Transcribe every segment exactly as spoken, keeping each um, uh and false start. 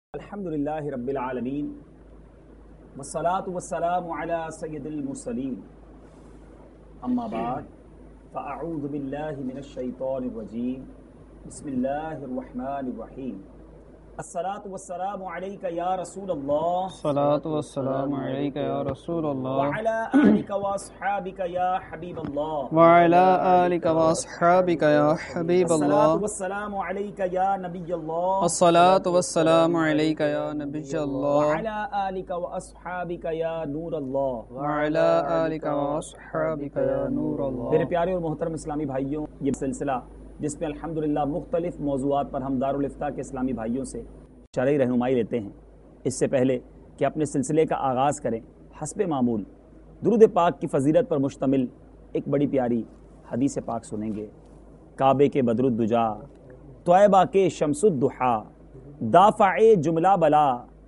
الحمدللہ رب العالمین والصلاة والسلام علی سید المرسلین اما بعد فاعوذ باللہ من الشیطان الرجیم بسم اللہ الرحمن الرحیم الصلاة والسلام علیک یا رسول اللہ الصلاة والسلام علیک یا رسول اللہ وعلی آلک واصحابک یا حبیب اللہ وعلی آلک واصحابک یا حبیب اللہ الصلاة والسلام علیک یا نبی اللہ الصلاة والسلام علیک یا نبی اللہ وعلی آلک واصحابک یا نور اللہ وعلی آلک واصحابک یا نور اللہ۔ میرے پیارے اور محترم اسلامی بھائیوں، یہ سلسلہ جس میں الحمدللہ مختلف موضوعات پر ہم دارالافتاء کے اسلامی بھائیوں سے شرعی رہنمائی لیتے ہیں، اس سے پہلے کہ اپنے سلسلے کا آغاز کریں، حسب معمول درود پاک کی فضیلت پر مشتمل ایک بڑی پیاری حدیث پاک سنیں گے۔ کعبے کے بدر الدجا، طیبہ کے شمس الضحا، دافع جملہ بلا،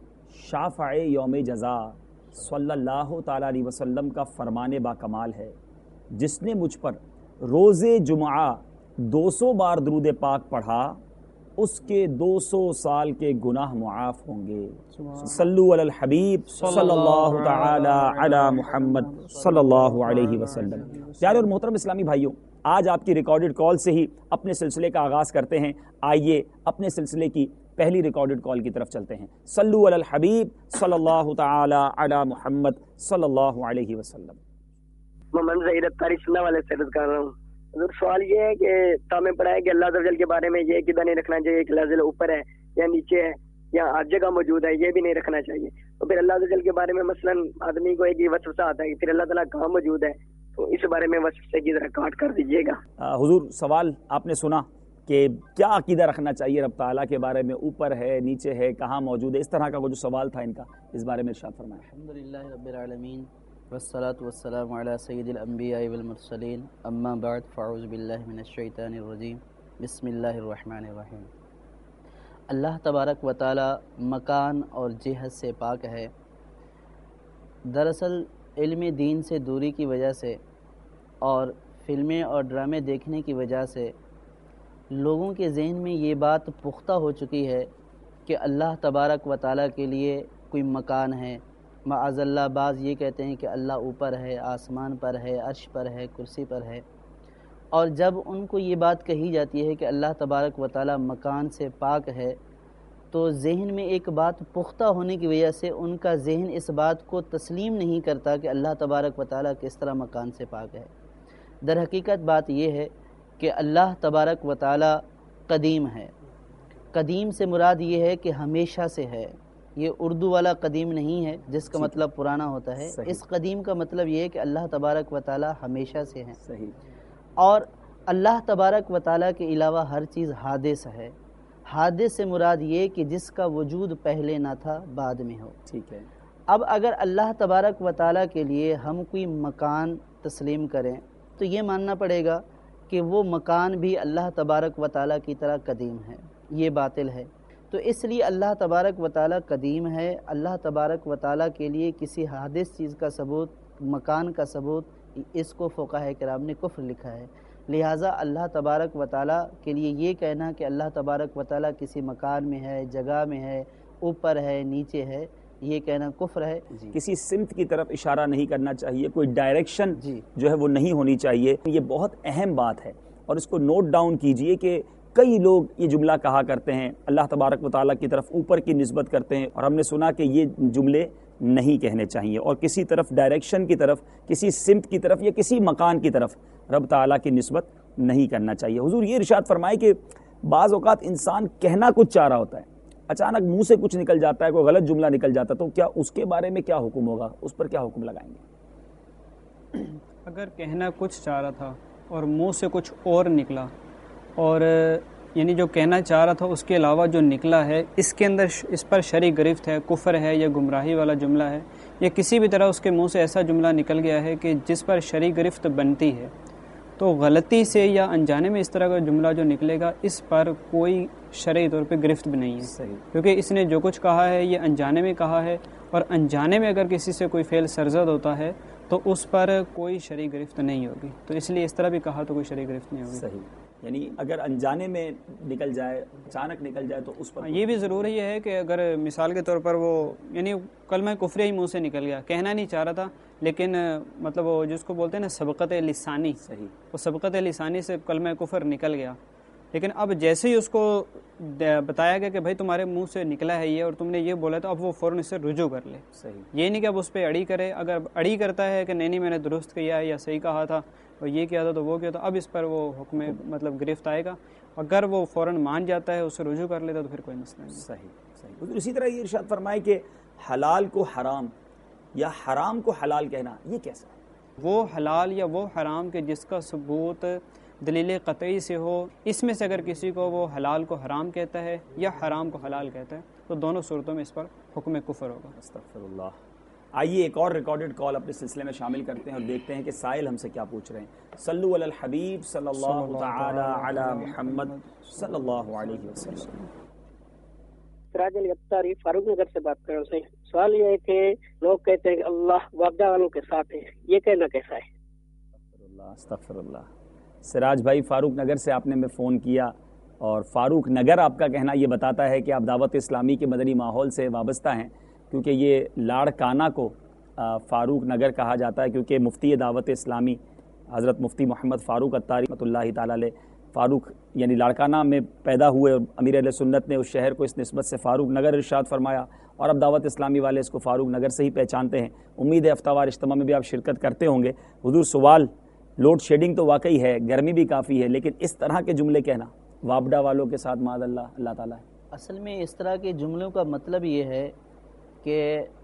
شافع یوم جزا، صلی اللہ تعالیٰ علیہ وسلم کا فرمان با کمال ہے، جس نے مجھ پر روز جمعہ دو سو بار درود پاک پڑھا اس کے دو سو سال کے گناہ معاف ہوں گے۔ صلو علی الحبیب صلی اللہ تعالی علی محمد صلی اللہ علیہ وسلم۔ پیارے اور محترم اسلامی بھائیوں، آج آپ کی ریکارڈڈ کال سے ہی اپنے سلسلے کا آغاز کرتے ہیں۔ آئیے اپنے سلسلے کی پہلی ریکارڈڈ کال کی طرف چلتے ہیں۔ صلو علی الحبیب صلی اللہ تعالی علی محمد صلی اللہ علیہ وسلم۔ محمد ظہیر اطاری سنہ والے سے عرض کر رہا ہوں۔ حضور سوال یہ ہے کہ تامیں پڑھا ہے کہ اللہ عز و جل کے بارے میں یہ کدھر نہیں رکھنا چاہیے کہ اللہ عز و جل اوپر ہے یا نیچے ہے یا ہر جگہ موجود ہے، یہ بھی نہیں رکھنا چاہیے۔ تو پھر اللہ عز و جل کے بارے میں مثلا آدمی کو ایک ہی وصفہ آتا ہے کہ پھر اللہ تعالیٰ کہاں موجود ہے، تو اس بارے میں وصفے کی ذرا کاٹ کر دیجیے گا۔ حضور سوال آپ نے سنا کہ کیا عقیدہ رکھنا چاہیے رب تعالیٰ کے بارے میں، اوپر ہے نیچے ہے کہاں موجود ہے، اس طرح کا وہ جو سوال تھا ان کا، اس بارے میں ارشاد فرمائیں۔ الحمدللہ رب العالمین والصلاة والسلام علی سید الانبیاء والمرسلین اما بعد فاعوذ باللہ من الشیطان الرجیم بسم اللہ الرحمن الرحیم۔ اللہ تبارک و تعالی مکان اور جہت سے پاک ہے۔ دراصل علم دین سے دوری کی وجہ سے اور فلمیں اور ڈرامے دیکھنے کی وجہ سے لوگوں کے ذہن میں یہ بات پختہ ہو چکی ہے کہ اللہ تبارک و تعالی کے لیے کوئی مکان ہے۔ معاذ اللہ بعض یہ کہتے ہیں کہ اللہ اوپر ہے، آسمان پر ہے، عرش پر ہے، کرسی پر ہے، اور جب ان کو یہ بات کہی جاتی ہے کہ اللہ تبارک و تعالی مکان سے پاک ہے تو ذہن میں ایک بات پختہ ہونے کی وجہ سے ان کا ذہن اس بات کو تسلیم نہیں کرتا کہ اللہ تبارک و تعالی کس طرح مکان سے پاک ہے۔ در حقیقت بات یہ ہے کہ اللہ تبارک و تعالی قدیم ہے۔ قدیم سے مراد یہ ہے کہ ہمیشہ سے ہے، یہ اردو والا قدیم نہیں ہے جس کا مطلب پرانا ہوتا ہے۔ اس قدیم کا مطلب یہ ہے کہ اللہ تبارک و تعالی ہمیشہ سے ہے، صحیح۔ اور اللہ تبارک و تعالی کے علاوہ ہر چیز حادث ہے۔ حادث سے مراد یہ کہ جس کا وجود پہلے نہ تھا بعد میں ہو۔ ٹھیک ہے۔ اب اگر اللہ تبارک و تعالی کے لیے ہم کوئی مکان تسلیم کریں تو یہ ماننا پڑے گا کہ وہ مکان بھی اللہ تبارک و تعالی کی طرح قدیم ہے، یہ باطل ہے۔ تو اس لیے اللہ تبارک و تعالی قدیم ہے، اللہ تبارک و تعالی کے لیے کسی حادث چیز کا ثبوت، مکان کا ثبوت، اس کو فقہاء کرام نے کفر لکھا ہے۔ لہٰذا اللہ تبارک و تعالی کے لیے یہ کہنا کہ اللہ تبارک و تعالی کسی مکان میں ہے، جگہ میں ہے، اوپر ہے، نیچے ہے، یہ کہنا کفر ہے۔ جی۔ کسی سمت کی طرف اشارہ نہیں کرنا چاہیے، کوئی ڈائریکشن جی جو ہے وہ نہیں ہونی چاہیے۔ یہ بہت اہم بات ہے اور اس کو نوٹ ڈاؤن کیجئے کہ کئی لوگ یہ جملہ کہا کرتے ہیں، اللہ تبارک و تعالیٰ کی طرف اوپر کی نسبت کرتے ہیں، اور ہم نے سنا کہ یہ جملے نہیں کہنے چاہیے، اور کسی طرف ڈائریکشن کی طرف، کسی سمت کی طرف یا کسی مکان کی طرف رب تعالیٰ کی نسبت نہیں کرنا چاہیے۔ حضور یہ ارشاد فرمائے کہ بعض اوقات انسان کہنا کچھ چاہ رہا ہوتا ہے، اچانک منہ سے کچھ نکل جاتا ہے، کوئی غلط جملہ نکل جاتا ہے، تو کیا اس کے بارے میں کیا حکم ہوگا، اس پر کیا حکم لگائیں گے؟ اگر کہنا کچھ چاہ رہا تھا اور منہ سے کچھ اور نکلا، اور یعنی جو کہنا چاہ رہا تھا اس کے علاوہ جو نکلا ہے، اس کے اندر اس پر شرع گرفت ہے، کفر ہے یا گمراہی والا جملہ ہے، یا کسی بھی طرح اس کے منہ سے ایسا جملہ نکل گیا ہے کہ جس پر شرع گرفت بنتی ہے، تو غلطی سے یا انجانے میں اس طرح کا جملہ جو نکلے گا اس پر کوئی شرعی طور پہ گرفت بھی نہیں ہے، صحیح، کیونکہ اس نے جو کچھ کہا ہے یہ انجانے میں کہا ہے، اور انجانے میں اگر کسی سے کوئی فعل سرزد ہوتا ہے تو اس پر کوئی شرعی گرفت نہیں ہوگی، تو اس لیے اس طرح بھی کہا تو کوئی شرعی گرفت نہیں ہوگی۔ صحیح۔ یعنی اگر انجانے میں نکل جائے، اچانک نکل جائے تو اس پر یہ بھی ضروری یہ ہے کہ اگر مثال کے طور پر وہ یعنی کلمہ کفر ہی منہ سے نکل گیا، کہنا نہیں چاہ رہا تھا لیکن مطلب وہ جس کو بولتے ہیں نا سبقت لسانی، صحیح، وہ سبقت لسانی سے کلمہ کفر نکل گیا، لیکن اب جیسے ہی اس کو بتایا گیا کہ بھائی تمہارے منہ سے نکلا ہے یہ اور تم نے یہ بولا تو اب وہ فوراً اس سے رجوع کر لے. صحیح، یہ نہیں کہ اب اس پہ اڑی کرے. اگر اڑی کرتا ہے کہ نہیں نہیں میں نے درست کیا ہے یا صحیح کہا تھا اور یہ کیا تھا تو وہ کیا تھا، اب اس پر وہ حکم مطلب گرفت آئے گا. اگر وہ فوراً مان جاتا ہے اس سے رجوع کر لیتا تو پھر کوئی مسئلہ نہیں. صحیح صحیح. اسی طرح یہ ارشاد فرمائے کہ حلال کو حرام یا حرام کو حلال کہنا یہ کیسا ہے؟ وہ حلال یا وہ حرام کہ جس کا ثبوت دلیل قطعی سے ہو، اس میں سے اگر کسی کو وہ حلال کو حرام کہتا ہے یا حرام کو حلال کہتا ہے تو دونوں صورتوں میں اس پر حکم کفر ہوگا. استغفر اللہ. آئیے ایک اور ریکارڈڈ کال اپنے سلسلے میں شامل کرتے ہیں اور دیکھتے ہیں کہ سائل ہم سے کیا پوچھ رہے ہیں. صلو علی الحبیب صلی اللہ تعالی علی محمد صلی اللہ علیہ وسلم. سراج الفتاری فاروق نگر سے بات کر رہا ہوں. سوال یہ ہے کہ لوگ کہتے ہیں کہ اللہ وابدہ والوں کے ساتھ ہے، یہ کہنا کیسا ہے؟ استغفر اللہ استغفر اللہ. سراج بھائی فاروق نگر سے آپ نے میں فون کیا اور فاروق نگر آپ کا کہنا یہ بتاتا ہے کہ آپ دعوت اسلامی کے مدنی ماحول سے وابستہ ہیں، کیونکہ یہ لاڑکانہ کو فاروق نگر کہا جاتا ہے کیونکہ مفتی دعوت اسلامی حضرت مفتی محمد فاروق عطاری رحمۃ اللہ تعالی علیہ فاروق یعنی لاڑکانہ میں پیدا ہوئے اور امیر اہل سنت نے اس شہر کو اس نسبت سے فاروق نگر ارشاد فرمایا اور اب دعوت اسلامی والے اس کو فاروق نگر سے ہی پہچانتے ہیں. امید ہے ہفتہ وار اجتماع میں بھی آپ شرکت کرتے ہوں گے. حضور سوال، لوڈ شیڈنگ تو واقعی ہے، گرمی بھی کافی ہے، لیکن اس طرح کے جملے کہنا وابڈا والوں کے ساتھ معاذ اللہ اللہ تعالیٰ ہے. اصل میں اس طرح کے جملوں کا مطلب یہ ہے کہ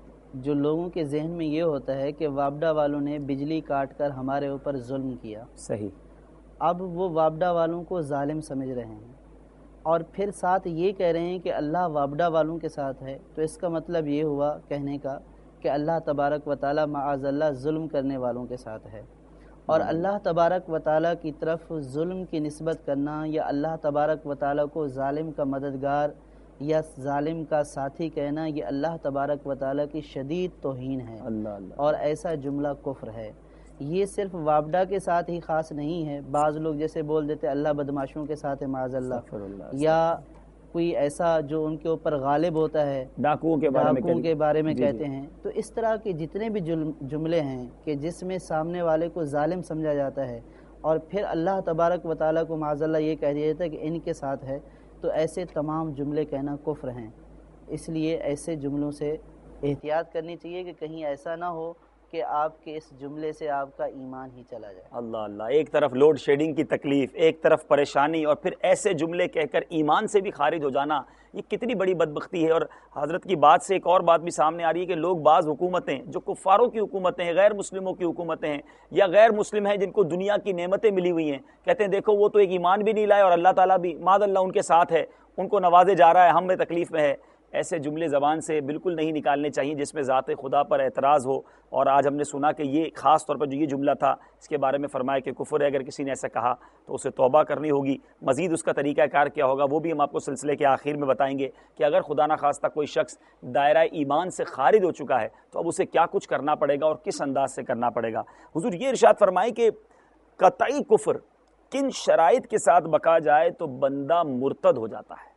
جو لوگوں کے ذہن میں یہ ہوتا ہے کہ وابڈا والوں نے بجلی کاٹ کر ہمارے اوپر ظلم کیا. صحیح. اب وہ وابڈا والوں کو ظالم سمجھ رہے ہیں اور پھر ساتھ یہ کہہ رہے ہیں کہ اللہ وابڈا والوں کے ساتھ ہے، تو اس کا مطلب یہ ہوا کہنے کا کہ اللہ تبارک و تعالی معاذ اللہ ظلم کرنے والوں کے ساتھ ہے. اور اللہ تبارک و تعالی کی طرف ظلم کی نسبت کرنا یا اللہ تبارک و تعالی کو ظالم کا مددگار یا ظالم کا ساتھی کہنا، یہ اللہ تبارک و تعالی کی شدید توہین ہے. اللہ اللہ. اور ایسا جملہ کفر ہے. یہ صرف وابڈا کے ساتھ ہی خاص نہیں ہے. بعض لوگ جیسے بول دیتے اللہ بدماشوں کے ساتھ ہے معاذ اللہ، یا کوئی ایسا جو ان کے اوپر غالب ہوتا ہے، ڈاکوؤں کے بارے میں ڈاکوؤں کے بارے میں جی کہتے جی. ہیں. تو اس طرح کے جتنے بھی جملے ہیں کہ جس میں سامنے والے کو ظالم سمجھا جاتا ہے اور پھر اللہ تبارک و تعالیٰ کو معاذ اللہ یہ کہہ دیا جاتا ہے کہ ان کے ساتھ ہے، تو ایسے تمام جملے کہنا کفر ہیں. اس لیے ایسے جملوں سے احتیاط کرنی چاہیے کہ کہیں ایسا نہ ہو کہ آپ کے اس جملے سے آپ کا ایمان ہی چلا جائے. اللہ اللہ. ایک طرف لوڈ شیڈنگ کی تکلیف، ایک طرف پریشانی، اور پھر ایسے جملے کہہ کر ایمان سے بھی خارج ہو جانا، یہ کتنی بڑی بدبختی ہے. اور حضرت کی بات سے ایک اور بات بھی سامنے آ رہی ہے کہ لوگ بعض حکومتیں جو کفاروں کی حکومتیں ہیں، غیر مسلموں کی حکومتیں ہیں یا غیر مسلم ہیں جن کو دنیا کی نعمتیں ملی ہوئی ہیں، کہتے ہیں دیکھو وہ تو ایک ایمان بھی نہیں لائے اور اللہ تعالیٰ بھی معاذ اللہ ان کے ساتھ ہے، ان کو نوازے جا رہا ہے، ہم میں تکلیف میں ہے. ایسے جملے زبان سے بالکل نہیں نکالنے چاہیے جس میں ذات خدا پر اعتراض ہو. اور آج ہم نے سنا کہ یہ خاص طور پر جو یہ جملہ تھا اس کے بارے میں فرمایا کہ کفر ہے. اگر کسی نے ایسا کہا تو اسے توبہ کرنی ہوگی. مزید اس کا طریقہ کار کیا ہوگا وہ بھی ہم آپ کو سلسلے کے آخر میں بتائیں گے کہ اگر خدا نخواستہ کوئی شخص دائرہ ایمان سے خارج ہو چکا ہے تو اب اسے کیا کچھ کرنا پڑے گا اور کس انداز سے کرنا پڑے گا. حضور یہ ارشاد فرمائے کہ قطعی کفر کن شرائط کے ساتھ بکا جائے تو بندہ مرتد ہو جاتا ہے.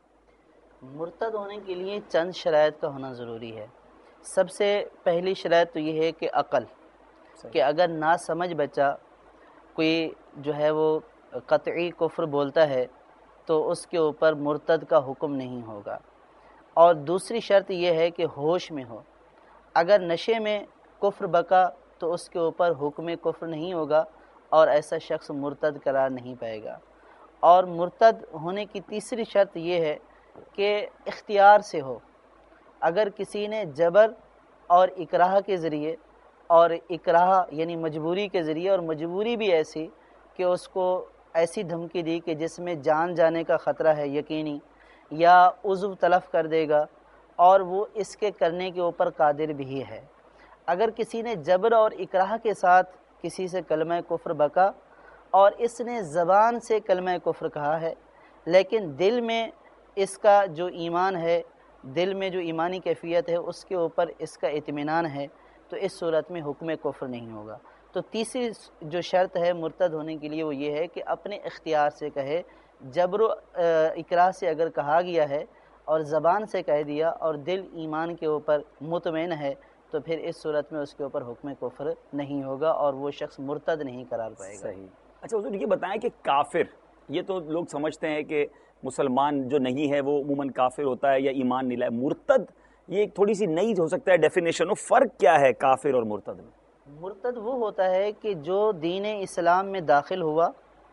مرتد ہونے کے لیے چند شرائط کا ہونا ضروری ہے. سب سے پہلی شرائط تو یہ ہے کہ عقل، کہ اگر نہ سمجھ بچہ کوئی جو ہے وہ قطعی کفر بولتا ہے تو اس کے اوپر مرتد کا حکم نہیں ہوگا. اور دوسری شرط یہ ہے کہ ہوش میں ہو. اگر نشے میں کفر بکا تو اس کے اوپر حکم کفر نہیں ہوگا اور ایسا شخص مرتد قرار نہیں پائے گا. اور مرتد ہونے کی تیسری شرط یہ ہے کہ اختیار سے ہو. اگر کسی نے جبر اور اکراہ کے ذریعے، اور اکراہ یعنی مجبوری کے ذریعے، اور مجبوری بھی ایسی کہ اس کو ایسی دھمکی دی کہ جس میں جان جانے کا خطرہ ہے یقینی، یا عضو تلف کر دے گا، اور وہ اس کے کرنے کے اوپر قادر بھی ہے. اگر کسی نے جبر اور اکراہ کے ساتھ کسی سے کلمہ کفر بکا اور اس نے زبان سے کلمہ کفر کہا ہے لیکن دل میں اس کا جو ایمان ہے، دل میں جو ایمانی کیفیت ہے اس کے اوپر اس کا اطمینان ہے، تو اس صورت میں حکم کفر نہیں ہوگا. تو تیسری جو شرط ہے مرتد ہونے کے لیے وہ یہ ہے کہ اپنے اختیار سے کہے. جبر و اکراہ سے اگر کہا گیا ہے اور زبان سے کہہ دیا اور دل ایمان کے اوپر مطمئن ہے تو پھر اس صورت میں اس کے اوپر حکم کفر نہیں ہوگا اور وہ شخص مرتد نہیں قرار پائے گا. صحیح. اچھا حضور یہ بتائیں کہ کافر، یہ تو لوگ سمجھتے ہیں کہ مسلمان جو نہیں ہے وہ عموماً کافر ہوتا ہے یا ایمان نہیں لائے. مرتد یہ ایک تھوڑی سی نئی ہو سکتا ہے ڈیفینیشن ہو، فرق کیا ہے کافر اور مرتد میں؟ مرتد وہ ہوتا ہے کہ جو دین اسلام میں داخل ہوا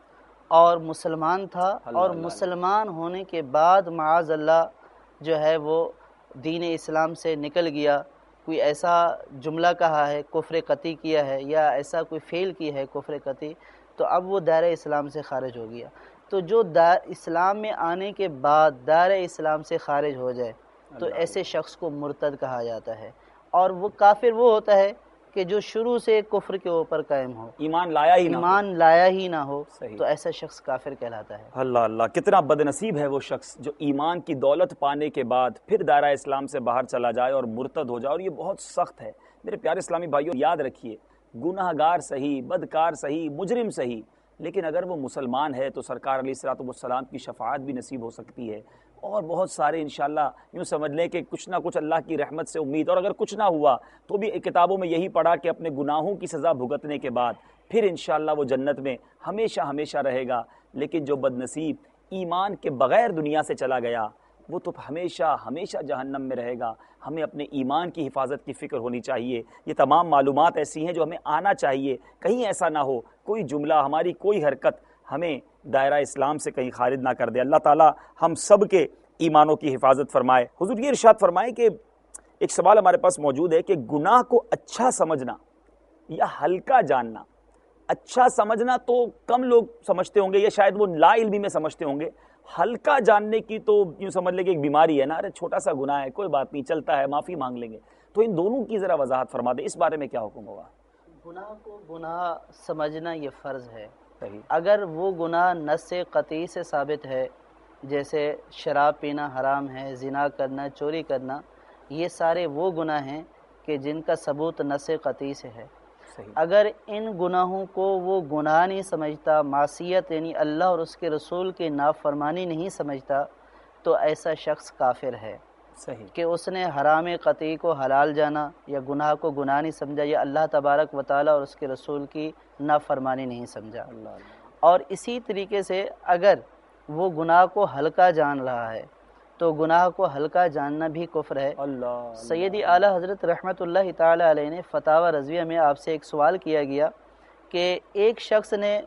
اور مسلمان تھا اور مسلمان ہونے کے بعد معاذ اللہ جو ہے وہ دین اسلام سے نکل گیا، کوئی ایسا جملہ کہا ہے کفر قطعی کیا ہے یا ایسا کوئی فعل کی ہے کفر قطعی، تو اب وہ دائرہ اسلام سے خارج ہو گیا. تو جو اسلام میں آنے کے بعد دائرہ اسلام سے خارج ہو جائے تو ایسے شخص کو مرتد کہا جاتا ہے. اور وہ کافر وہ ہوتا ہے کہ جو شروع سے کفر کے اوپر قائم ہو، ایمان لایا ہی نہ ہو ایمان لایا ہی نہ ہو صحیح. تو ایسا شخص کافر کہلاتا ہے. اللہ اللہ، کتنا بد نصیب ہے وہ شخص جو ایمان کی دولت پانے کے بعد پھر دائرہ اسلام سے باہر چلا جائے اور مرتد ہو جائے. اور یہ بہت سخت ہے میرے پیارے اسلامی بھائیوں. یاد رکھیے گناہ گار صحیح، بدکار صحیح، مجرم صحیح، لیکن اگر وہ مسلمان ہے تو سرکار علیہ الصلوۃ والسلام کی شفاعت بھی نصیب ہو سکتی ہے. اور بہت سارے انشاءاللہ یوں سمجھ لیں کہ کچھ نہ کچھ اللہ کی رحمت سے امید. اور اگر کچھ نہ ہوا تو بھی کتابوں میں یہی پڑھا کہ اپنے گناہوں کی سزا بھگتنے کے بعد پھر انشاءاللہ وہ جنت میں ہمیشہ ہمیشہ رہے گا. لیکن جو بد نصیب ایمان کے بغیر دنیا سے چلا گیا وہ تو ہمیشہ ہمیشہ جہنم میں رہے گا. ہمیں اپنے ایمان کی حفاظت کی فکر ہونی چاہیے. یہ تمام معلومات ایسی ہیں جو ہمیں آنا چاہیے. کہیں ایسا نہ ہو کوئی جملہ، ہماری کوئی حرکت ہمیں دائرہ اسلام سے کہیں خارج نہ کر دے. اللہ تعالیٰ ہم سب کے ایمانوں کی حفاظت فرمائے. حضور یہ ارشاد فرمائے کہ ایک سوال ہمارے پاس موجود ہے کہ گناہ کو اچھا سمجھنا یا ہلکا جاننا. اچھا سمجھنا تو کم لوگ سمجھتے ہوں گے یا شاید وہ لا علمی میں سمجھتے ہوں گے. ہلکا جاننے کی تو یوں سمجھ لیں کہ ایک بیماری ہے نا، ارے چھوٹا سا گناہ ہے کوئی بات نہیں چلتا ہے معافی مانگ لیں گے. تو ان دونوں کی ذرا وضاحت فرما دیں، اس بارے میں کیا حکم ہوگا؟ گناہ کو گناہ سمجھنا یہ فرض ہے. صحیح. اگر وہ گناہ نص قطعی سے ثابت ہے جیسے شراب پینا حرام ہے، زنا کرنا، چوری کرنا، یہ سارے وہ گناہ ہیں کہ جن کا ثبوت نص قطعی سے ہے. صحیح. اگر ان گناہوں کو وہ گناہ نہیں سمجھتا، معصیت یعنی اللہ اور اس کے رسول کی نافرمانی نہیں سمجھتا، تو ایسا شخص کافر ہے. صحیح. کہ اس نے حرام قطعی کو حلال جانا یا گناہ کو گناہ نہیں سمجھا یا اللہ تبارک و تعالیٰ اور اس کے رسول کی نافرمانی نہیں سمجھا. اللہ اللہ. اور اسی طریقے سے اگر وہ گناہ کو ہلکا جان رہا ہے تو گناہ کو ہلکا جاننا بھی کفر ہے. اللہ. سیدی اعلیٰ حضرت رحمۃ اللہ تعالی علیہ نے فتاوی رضویہ میں آپ سے ایک سوال کیا گیا کہ ایک شخص نے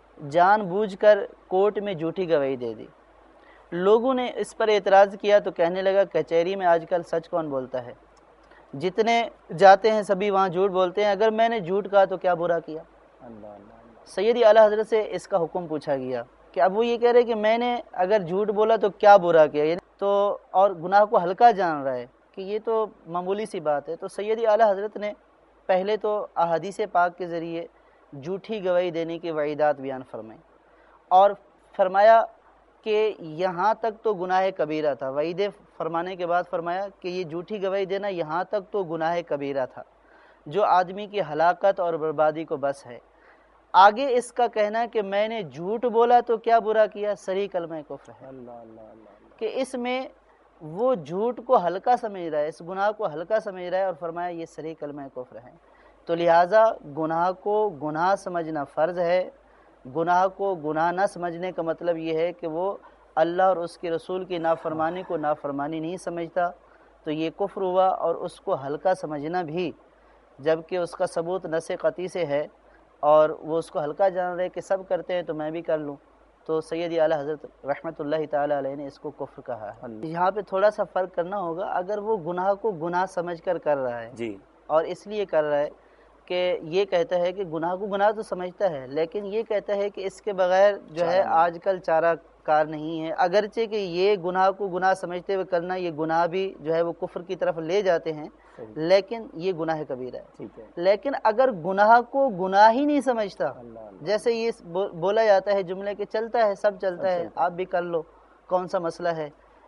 جان بوجھ کر کورٹ میں جھوٹی گواہی دے دی. لوگوں نے اس پر اعتراض کیا تو کہنے لگا کچہری میں آج کل سچ کون بولتا ہے، جتنے جاتے ہیں سبھی وہاں جھوٹ بولتے ہیں، اگر میں نے جھوٹ کہا تو کیا برا کیا. اللہ اللہ. سیدی اعلیٰ حضرت سے اس کا حکم پوچھا گیا کہ اب وہ یہ کہہ رہے کہ میں نے اگر جھوٹ بولا تو کیا برا کیا، یعنی تو اور گناہ کو ہلکا جان رہا ہے کہ یہ تو معمولی سی بات ہے. تو سیدی اعلیٰ حضرت نے پہلے تو احادیث پاک کے ذریعے جھوٹی گواہی دینے کی وعیدات بیان فرمائیں اور فرمایا کہ یہاں تک تو گناہ کبیرہ تھا. وعید فرمانے کے بعد فرمایا کہ یہ جھوٹی گواہی دینا یہاں تک تو گناہ کبیرہ تھا جو آدمی کی ہلاکت اور بربادی کو بس ہے. آگے اس کا کہنا کہ میں نے جھوٹ بولا تو کیا برا کیا، صریح کلمہ کفر ہے. اللہ اللہ اللہ. کہ اس میں وہ جھوٹ کو ہلکا سمجھ رہا ہے، اس گناہ کو ہلکا سمجھ رہا ہے اور فرمایا یہ صریح کلمہ کفر ہے. تو لہٰذا گناہ کو گناہ سمجھنا فرض ہے. گناہ کو گناہ نہ سمجھنے کا مطلب یہ ہے کہ وہ اللہ اور اس کے رسول کی نافرمانی کو نافرمانی نہیں سمجھتا، تو یہ کفر ہوا. اور اس کو ہلکا سمجھنا بھی جبکہ اس کا ثبوت نص قطعی سے ہے اور وہ اس کو ہلکا جان رہے کہ سب کرتے ہیں تو میں بھی کر لوں، تو سیدی اعلیٰ حضرت رحمۃ اللہ تعالی علیہ نے اس کو کفر کہا ہے. یہاں پہ تھوڑا سا فرق کرنا ہوگا. اگر وہ گناہ کو گناہ سمجھ کر کر رہا ہے جی اور اس لیے کر رہا ہے کہ یہ کہتا ہے کہ گناہ کو گناہ تو سمجھتا ہے لیکن یہ کہتا ہے کہ اس کے بغیر جو ہے آج کل چارہ کار نہیں ہے، اگرچہ کہ یہ گناہ کو گناہ سمجھتے ہوئے کرنا یہ گناہ بھی جو ہے وہ کفر کی طرف لے جاتے ہیں لیکن یہ گناہ کبیرہ ہے. لیکن اگر گناہ کو گناہ ہی نہیں سمجھتا، جیسے یہ بولا جاتا ہے جملے کہ چلتا ہے سب چلتا ہے آپ بھی کر لو کون سا مسئلہ ہے،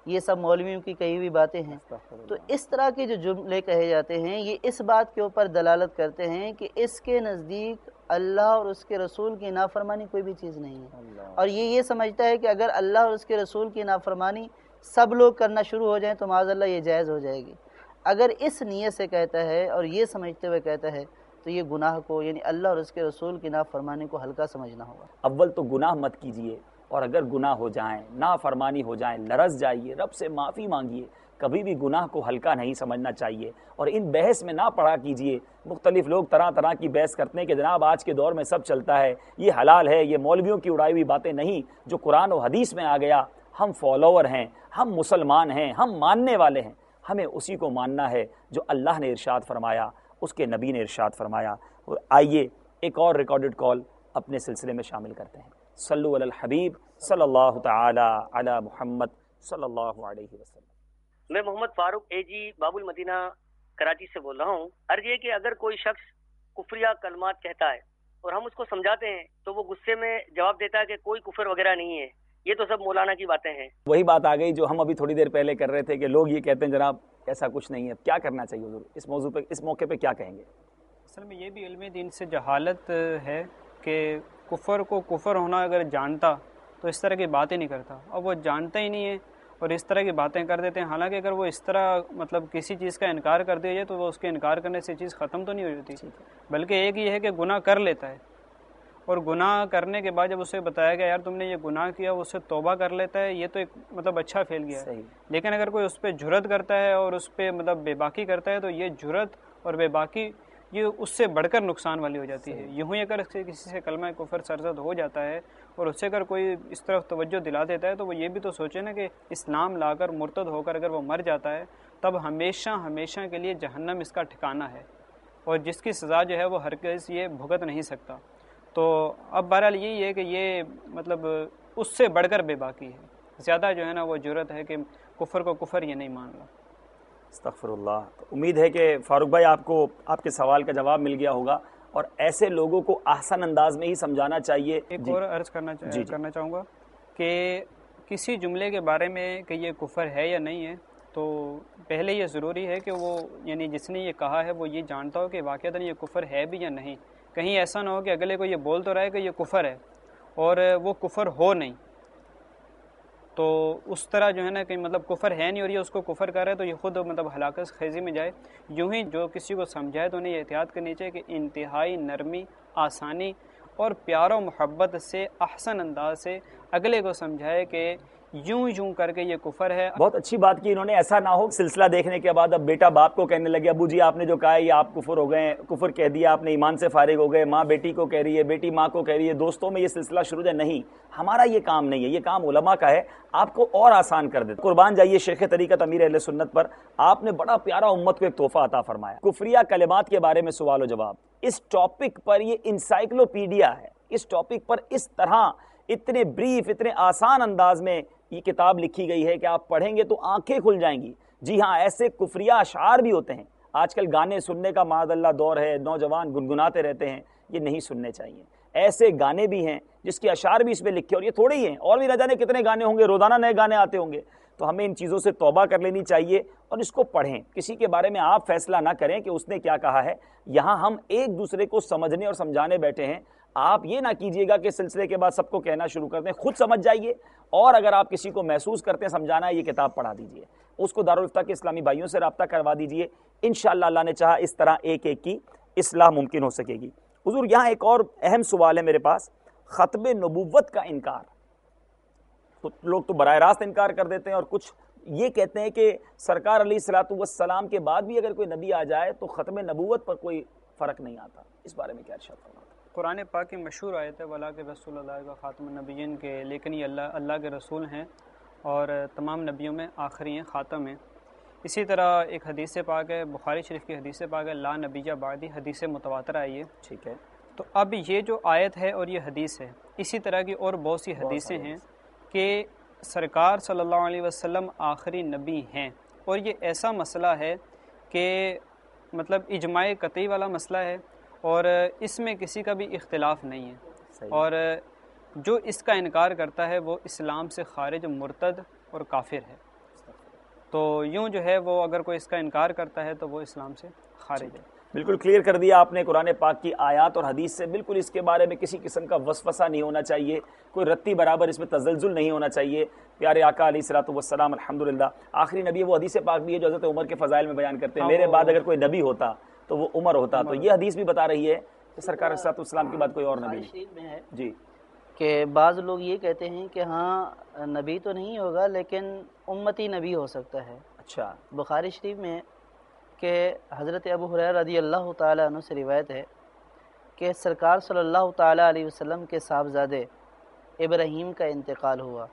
یہ سب مولویوں کی کہی ہوئی باتیں ہیں. تو اس طرح کے جو جملے کہے جاتے ہیں یہ اس بات کے اوپر دلالت کرتے ہیں کہ اس کے نزدیک اللہ اور اس کے رسول کی نافرمانی کوئی بھی چیز نہیں ہے, اور یہ یہ سمجھتا ہے کہ اگر اللہ اور اس کے رسول کی نافرمانی سب لوگ کرنا شروع ہو جائیں تو معاذ اللہ یہ جائز ہو جائے گی. اگر اس نیت سے کہتا ہے اور یہ سمجھتے ہوئے کہتا ہے تو یہ گناہ کو یعنی اللہ اور اس کے رسول کی نافرمانی کو ہلکا سمجھنا ہوگا. اول تو گناہ مت کیجئے, اور اگر گناہ ہو جائیں, نافرمانی ہو جائیں, لرز جائیے, رب سے معافی مانگیے. کبھی بھی گناہ کو ہلکا نہیں سمجھنا چاہیے, اور ان بحث میں نہ پڑا کیجئے. مختلف لوگ طرح طرح کی بحث کرتے ہیں کہ جناب آج کے دور میں سب چلتا ہے, یہ حلال ہے, یہ مولویوں کی اڑائی ہوئی باتیں نہیں, جو قرآن و حدیث میں آ گیا. ہم فالوور ہیں, ہم مسلمان ہیں, ہم ماننے والے ہیں, ہمیں اسی کو ماننا ہے جو اللہ نے ارشاد فرمایا, اس کے نبی نے ارشاد فرمایا. اور آئیے ایک اور ریکارڈڈ کال اپنے سلسلے میں شامل کرتے ہیں. صلو علی الحبیب صلی اللہ تعالی علی محمد صلی اللہ علیہ وسلم. میں محمد فاروق اے جی باب المدینہ کراچی سے بول رہا ہوں. عرض یہ کہ اگر کوئی شخص کفریہ کلمات کہتا ہے اور ہم اس کو سمجھاتے ہیں تو وہ غصے میں جواب دیتا ہے کہ کوئی کفر وغیرہ نہیں ہے, یہ تو سب مولانا کی باتیں ہیں. وہی بات آ گئی جو ہم ابھی تھوڑی دیر پہلے کر رہے تھے کہ لوگ یہ کہتے ہیں جناب ایسا کچھ نہیں ہے. کیا کرنا چاہیے حضور اس موضوع پہ, اس موقع پہ کیا کہیں گے؟ اصل میں یہ بھی علم دین سے جہالت ہے کہ کفر کو کفر ہونا اگر جانتا تو اس طرح کی باتیں نہیں کرتا. اب وہ جانتا ہی نہیں ہے اور اس طرح کی باتیں کر دیتے ہیں. حالانکہ اگر وہ اس طرح مطلب کسی چیز کا انکار کر دیا جائے تو وہ اس کے انکار کرنے سے چیز ختم تو نہیں ہو جاتی, بلکہ ایک یہ ہے کہ گناہ کر لیتا ہے, اور گناہ کرنے کے بعد جب اسے بتایا گیا یار تم نے یہ گناہ کیا, وہ اس سے توبہ کر لیتا ہے, یہ تو ایک مطلب اچھا پھیل گیا ہے. لیکن اگر کوئی اس پہ جرت کرتا ہے اور اس پہ مطلب بے باکی کرتا ہے تو یہ جرت اور بے باکی یہ اس سے بڑھ کر نقصان والی ہو جاتی ہے. یوں ہی اگر کسی سے کلمہ کفر سرزد ہو جاتا ہے اور اس سے اگر کوئی اس طرف توجہ دلا دیتا ہے تو وہ یہ بھی تو سوچے نا کہ اسلام لا کر مرتد ہو کر اگر وہ مر جاتا ہے تب ہمیشہ ہمیشہ کے لیے جہنم اس کا ٹھکانہ ہے, اور جس کی سزا جو ہے وہ ہرگز یہ بھگت نہیں سکتا. تو اب بہرحال یہی ہے کہ یہ مطلب اس سے بڑھ کر بے باکی ہے, زیادہ جو ہے نا وہ جرت ہے کہ کفر کو کفر یہ نہیں مان رہا. استغفر اللہ. امید ہے کہ فاروق بھائی آپ کو آپ کے سوال کا جواب مل گیا ہوگا, اور ایسے لوگوں کو احسن انداز میں ہی سمجھانا چاہیے. ایک اور عرض کرنا چاہ, جی کرنا چاہوں گا کہ کسی جملے کے بارے میں کہ یہ کفر ہے یا نہیں ہے تو پہلے یہ ضروری ہے کہ وہ یعنی جس نے یہ کہا ہے وہ یہ جانتا ہو کہ واقعتاً یہ کفر ہے بھی یا نہیں. کہیں ایسا نہ ہو کہ اگلے کو یہ بول تو رہا ہے کہ یہ کفر ہے اور وہ کفر ہو نہیں, تو اس طرح جو ہے نا کہ مطلب کفر ہے نہیں اور یہ اس کو کفر کر رہا ہے تو یہ خود مطلب ہلاکت خیزی میں جائے. یوں ہی جو کسی کو سمجھائے تو انہیں یہ احتیاط کرنی چاہیے کہ انتہائی نرمی, آسانی اور پیار و محبت سے احسن انداز سے اگلے کو سمجھائے کہ یوں یوں کر کے یہ کفر ہے. بہت اچھی بات کی انہوں نے. ایسا نہ ہو سلسلہ دیکھنے کے بعد اب بیٹا باپ کو کہنے لگے ابو جی آپ نے جو کہا ہے یہ آپ کفر ہو گئے, کفر کہہ دیا آپ نے, ایمان سے فارغ ہو گئے, ماں بیٹی کو کہہ رہی ہے, بیٹی ماں کو کہہ رہی ہے, دوستوں میں یہ سلسلہ شروع ہے. نہیں, ہمارا یہ کام نہیں ہے, یہ کام علماء کا ہے. آپ کو اور آسان کر دیتے. قربان جائیے شیخ طریقت امیر اہل سنت پر, آپ نے بڑا پیارا امت کو ایک تحفہ عطا فرمایا. کفریہ کلمات کے بارے میں سوال و جواب, اس ٹاپک پر یہ انسائکلوپیڈیا ہے. اس ٹاپک پر اس طرح اتنے بریف, اتنے آسان انداز میں یہ کتاب لکھی گئی ہے کہ آپ پڑھیں گے تو آنکھیں کھل جائیں گی. جی ہاں, ایسے کفریہ اشعار بھی ہوتے ہیں. آج کل گانے سننے کا معاذ اللہ دور ہے, نوجوان گنگناتے رہتے ہیں, یہ نہیں سننے چاہیے. ایسے گانے بھی ہیں جس کے اشعار بھی اس میں لکھے, اور یہ تھوڑے ہی ہیں, اور بھی نہ جانے کتنے گانے ہوں گے, روزانہ نئے گانے آتے ہوں گے. تو ہمیں ان چیزوں سے توبہ کر لینی چاہیے اور اس کو پڑھیں. کسی کے بارے میں آپ فیصلہ نہ کریں کہ اس نے کیا کہا ہے. یہاں ہم ایک دوسرے کو سمجھنے اور سمجھانے بیٹھے ہیں. آپ یہ نہ کیجئے گا کہ سلسلے کے بعد سب کو کہنا شروع کر دیں. خود سمجھ جائیے, اور اگر آپ کسی کو محسوس کرتے ہیں سمجھانا ہے, یہ کتاب پڑھا دیجئے, اس کو دارالفتہ کے اسلامی بھائیوں سے رابطہ کروا دیجئے. انشاءاللہ اللہ نے چاہا اس طرح ایک ایک کی اصلاح ممکن ہو سکے گی. حضور یہاں ایک اور اہم سوال ہے میرے پاس, ختم نبوت کا انکار. تو لوگ تو براہ راست انکار کر دیتے ہیں, اور کچھ یہ کہتے ہیں کہ سرکار علیہ الصلوۃ والسلام کے بعد بھی اگر کوئی نبی آ جائے تو ختم نبوت پر کوئی فرق نہیں آتا. اس بارے میں کیا ارشاد فرماتے ہیں؟ قرآن پاک کی مشہور آیت ہے ولا کہ رسول اللہ کا خاتم النبیین کے, لیکن یہ اللہ اللہ کے رسول ہیں اور تمام نبیوں میں آخری ہیں, خاتم ہیں. اسی طرح ایک حدیث پاک ہے, بخاری شریف کی حدیث پاک ہے, لا نبی بعدی, حدیث متواتر ہے یہ. ٹھیک ہے. تو اب یہ جو آیت ہے اور یہ حدیث ہے, اسی طرح کی اور بہت سی حدیثیں ہیں کہ سرکار صلی اللہ علیہ وسلم آخری نبی ہیں, اور یہ ایسا مسئلہ ہے کہ مطلب اجماع قطعی والا مسئلہ ہے اور اس میں کسی کا بھی اختلاف نہیں ہے. صحیح. اور جو اس کا انکار کرتا ہے وہ اسلام سے خارج مرتد اور کافر ہے. تو یوں جو ہے وہ اگر کوئی اس کا انکار کرتا ہے تو وہ اسلام سے خارج ہے۔ بالکل کلیئر کر دیا آپ نے قرآن پاک کی آیات اور حدیث سے، بالکل اس کے بارے میں کسی قسم کا وسوسہ نہیں ہونا چاہیے، کوئی رتی برابر اس میں تزلزل نہیں ہونا چاہیے۔ پیارے آقا علیہ الصلوۃ والسلام الحمدللہ آخری نبی، وہ حدیث پاک بھی ہے جو حضرت عمر کے فضائل میں بیان کرتے ہیں، میرے بعد اگر کوئی نبی ہوتا تو وہ عمر ہوتا، تو یہ حدیث بھی بتا رہی ہے کہ سرکار علیہ الصلوۃ والسلام کے بعد کوئی اور نبی نہیں۔ جی، کہ بعض لوگ یہ کہتے ہیں کہ ہاں نبی تو نہیں ہوگا لیکن امتی نبی ہو سکتا ہے۔ اچھا، بخاری شریف میں کہ حضرت ابو ہریرہ رضی اللہ تعالیٰ عنہ سے روایت ہے کہ سرکار صلی اللہ تعالیٰ علیہ وسلم کے صاحبزادے ابراہیم کا انتقال ہوا،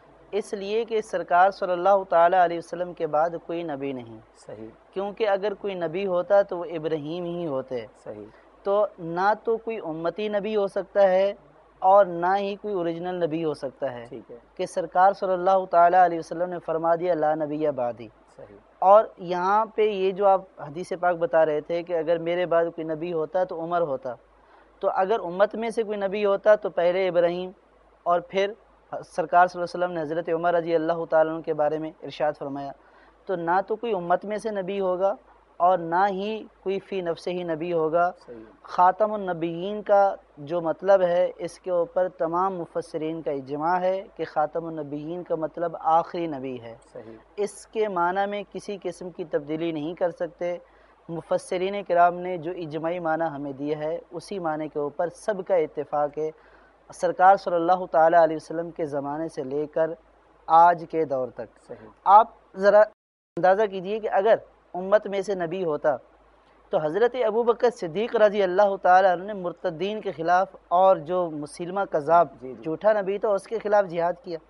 اس لیے کہ سرکار صلی اللہ تعالیٰ علیہ وسلم کے بعد کوئی نبی نہیں۔ صحیح، کیونکہ اگر کوئی نبی ہوتا تو وہ ابراہیم ہی ہوتے، صحیح، تو نہ تو کوئی امتی نبی ہو سکتا ہے اور نہ ہی کوئی اوریجنل نبی ہو سکتا ہے، ٹھیک ہے، کہ سرکار صلی اللہ تعالیٰ علیہ وسلم نے فرما دیا لا نبی بعدی۔ صحیح، اور یہاں پہ یہ جو آپ حدیث پاک بتا رہے تھے کہ اگر میرے بعد کوئی نبی ہوتا تو عمر ہوتا، تو اگر امت میں سے کوئی نبی ہوتا تو پہلے ابراہیم اور پھر سرکار صلی اللہ علیہ وسلم نے حضرت عمر رضی اللہ تعالیٰ عنہ کے بارے میں ارشاد فرمایا، تو نہ تو کوئی امت میں سے نبی ہوگا اور نہ ہی کوئی فی نفس ہی نبی ہوگا۔ خاتم النبیین کا جو مطلب ہے اس کے اوپر تمام مفسرین کا اجماع ہے کہ خاتم النبیین کا مطلب آخری نبی ہے، اس کے معنی میں کسی قسم کی تبدیلی نہیں کر سکتے۔ مفسرین کرام نے جو اجماعی معنی ہمیں دیا ہے اسی معنی کے اوپر سب کا اتفاق ہے، سرکار صلی اللہ تعالیٰ علیہ وسلم کے زمانے سے لے کر آج کے دور تک۔ آپ ذرا اندازہ کیجئے کہ اگر امت میں سے نبی ہوتا تو حضرت ابو بکر صدیق رضی اللہ تعالیٰ عنہ نے مرتدین کے خلاف اور جو مسلمہ کذاب جھوٹا نبی تھا اس کے خلاف جہاد کیا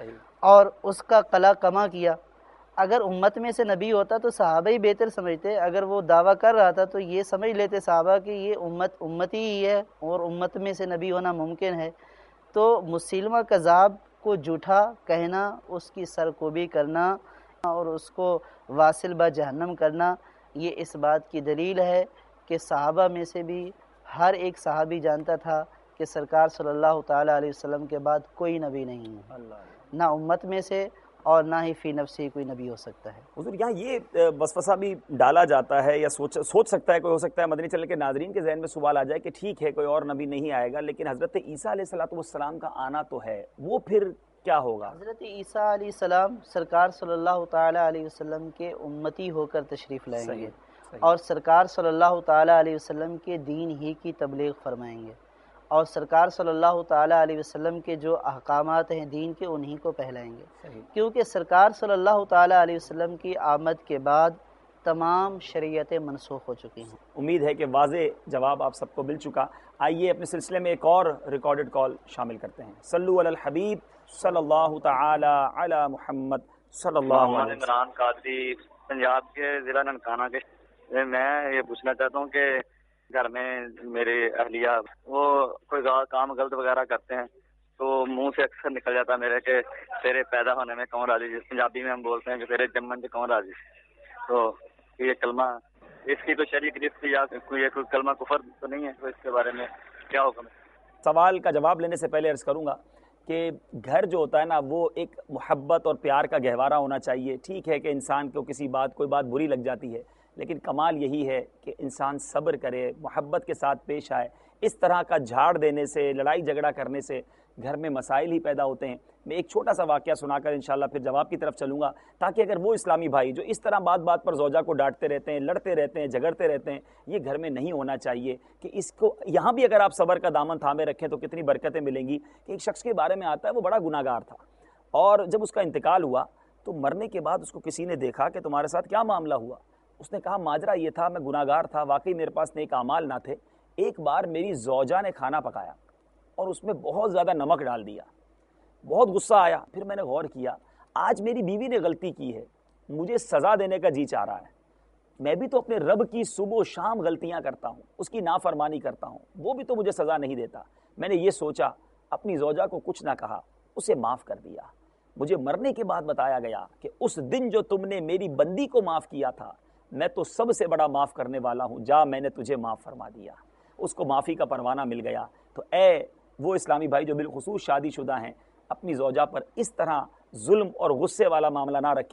اور اس کا قلع کما کیا۔ اگر امت میں سے نبی ہوتا تو صحابہ ہی بہتر سمجھتے، اگر وہ دعویٰ کر رہا تھا تو یہ سمجھ لیتے صحابہ کہ یہ امت امتی ہی ہے اور امت میں سے نبی ہونا ممکن ہے۔ تو مسلمہ کذاب کو جھوٹا کہنا، اس کی سرکوبی کرنا اور اس کو واصل با جہنم کرنا، یہ اس بات کی دلیل ہے کہ صحابہ میں سے بھی ہر ایک صحابی جانتا تھا کہ سرکار صلی اللہ تعالیٰ علیہ وسلم کے بعد کوئی نبی نہیں ہے، نہ امت میں سے اور نہ ہی فی نفسی کوئی نبی ہو سکتا ہے۔ حضور یہاں یہ وسوسہ بھی ڈالا جاتا ہے یا سوچ سوچ سکتا ہے کوئی، ہو سکتا ہے مدنی چینل کے ناظرین کے ذہن میں سوال آ جائے کہ ٹھیک ہے کوئی اور نبی نہیں آئے گا لیکن حضرت عیسیٰ علیہ الصلوۃ والسلام کا آنا تو ہے، وہ پھر کیا ہوگا؟ حضرت عیسیٰ علیہ السلام سرکار صلی اللہ تعالیٰ علیہ وسلم کے امتی ہو کر تشریف لائیں گے اور سرکار صلی اللہ تعالیٰ علیہ وسلم کے دین ہی کی تبلیغ فرمائیں گے اور سرکار صلی اللہ تعالیٰ علیہ وسلم کے جو احکامات ہیں دین کے انہی کو پہلائیں گے، کیونکہ سرکار صلی اللہ تعالیٰ علیہ وسلم کی آمد کے بعد تمام شریعتیں منسوخ ہو چکی ہیں۔ امید ہے کہ واضح جواب آپ سب کو مل چکا۔ آئیے اپنے سلسلے میں ایک اور ریکارڈڈ کال شامل کرتے ہیں۔ صلو علی الحبیب صلی اللہ تعالی علی محمد صلی اللہ علیہ وسلم۔ عمران قادری پنجاب کے ضلع ننکانہ کے، میں یہ پوچھنا چاہتا ہوں کہ گھر میں میرے اہلیہ وہ کوئی کام غلط وغیرہ کرتے ہیں تو منہ سے اکثر نکل جاتا ہے میرے کہ تیرے پیدا ہونے میں کون راضی، جس پنجابی میں ہم بولتے ہیں کہ تیرے جمن سے کون راضی۔ تو یہ کلمہ اس کی کوئی شرعی گرفت یا کوئی کوئی کلمہ کفر تو نہیں ہے، تو اس کے بارے میں کیا حکم ہے؟ سوال کا جواب لینے سے پہلے عرض کروں گا کہ گھر جو ہوتا ہے نا وہ ایک محبت اور پیار کا گہوارہ ہونا چاہیے۔ ٹھیک ہے کہ انسان کو کسی بات کوئی بات بری لگ جاتی ہے لیکن کمال یہی ہے کہ انسان صبر کرے، محبت کے ساتھ پیش آئے۔ اس طرح کا جھاڑ دینے سے، لڑائی جھگڑا کرنے سے گھر میں مسائل ہی پیدا ہوتے ہیں۔ میں ایک چھوٹا سا واقعہ سنا کر انشاءاللہ پھر جواب کی طرف چلوں گا، تاکہ اگر وہ اسلامی بھائی جو اس طرح بات بات پر زوجہ کو ڈانٹتے رہتے ہیں، لڑتے رہتے ہیں، جھگڑتے رہتے ہیں، یہ گھر میں نہیں ہونا چاہیے۔ کہ اس کو یہاں بھی اگر آپ صبر کا دامن تھامے رکھیں تو کتنی برکتیں ملیں گی۔ کہ ایک شخص کے بارے میں آتا ہے وہ بڑا گناہ گار تھا اور جب اس کا انتقال ہوا تو مرنے کے بعد اس کو کسی نے دیکھا کہ تمہارے ساتھ کیا معاملہ ہوا؟ اس نے کہا ماجرا یہ تھا، میں گناہ گار تھا، واقعی میرے پاس نیک اعمال نہ تھے۔ ایک بار میری زوجہ نے کھانا پکایا اور اس میں بہت زیادہ نمک ڈال دیا، بہت غصہ آیا۔ پھر میں نے غور کیا آج میری بیوی نے غلطی کی ہے، مجھے سزا دینے کا جی چاہ رہا ہے۔ میں بھی تو اپنے رب کی صبح و شام غلطیاں کرتا ہوں، اس کی نافرمانی کرتا ہوں، وہ بھی تو مجھے سزا نہیں دیتا۔ میں نے یہ سوچا، اپنی زوجہ کو کچھ نہ کہا، اسے معاف کر دیا۔ مجھے مرنے کے بعد بتایا گیا کہ اس دن جو تم نے میری بندی کو معاف کیا تھا، میں تو سب سے بڑا معاف کرنے والا ہوں، جا میں نے تجھے معاف فرما دیا۔ اس کو معافی کا پروانہ مل گیا۔ تو اے وہ اسلامی بھائی جو بالخصوص شادی شدہ ہیں، اپنی زوجہ پر اس طرح ظلم اور غصے والا معاملہ نہ رکھیں،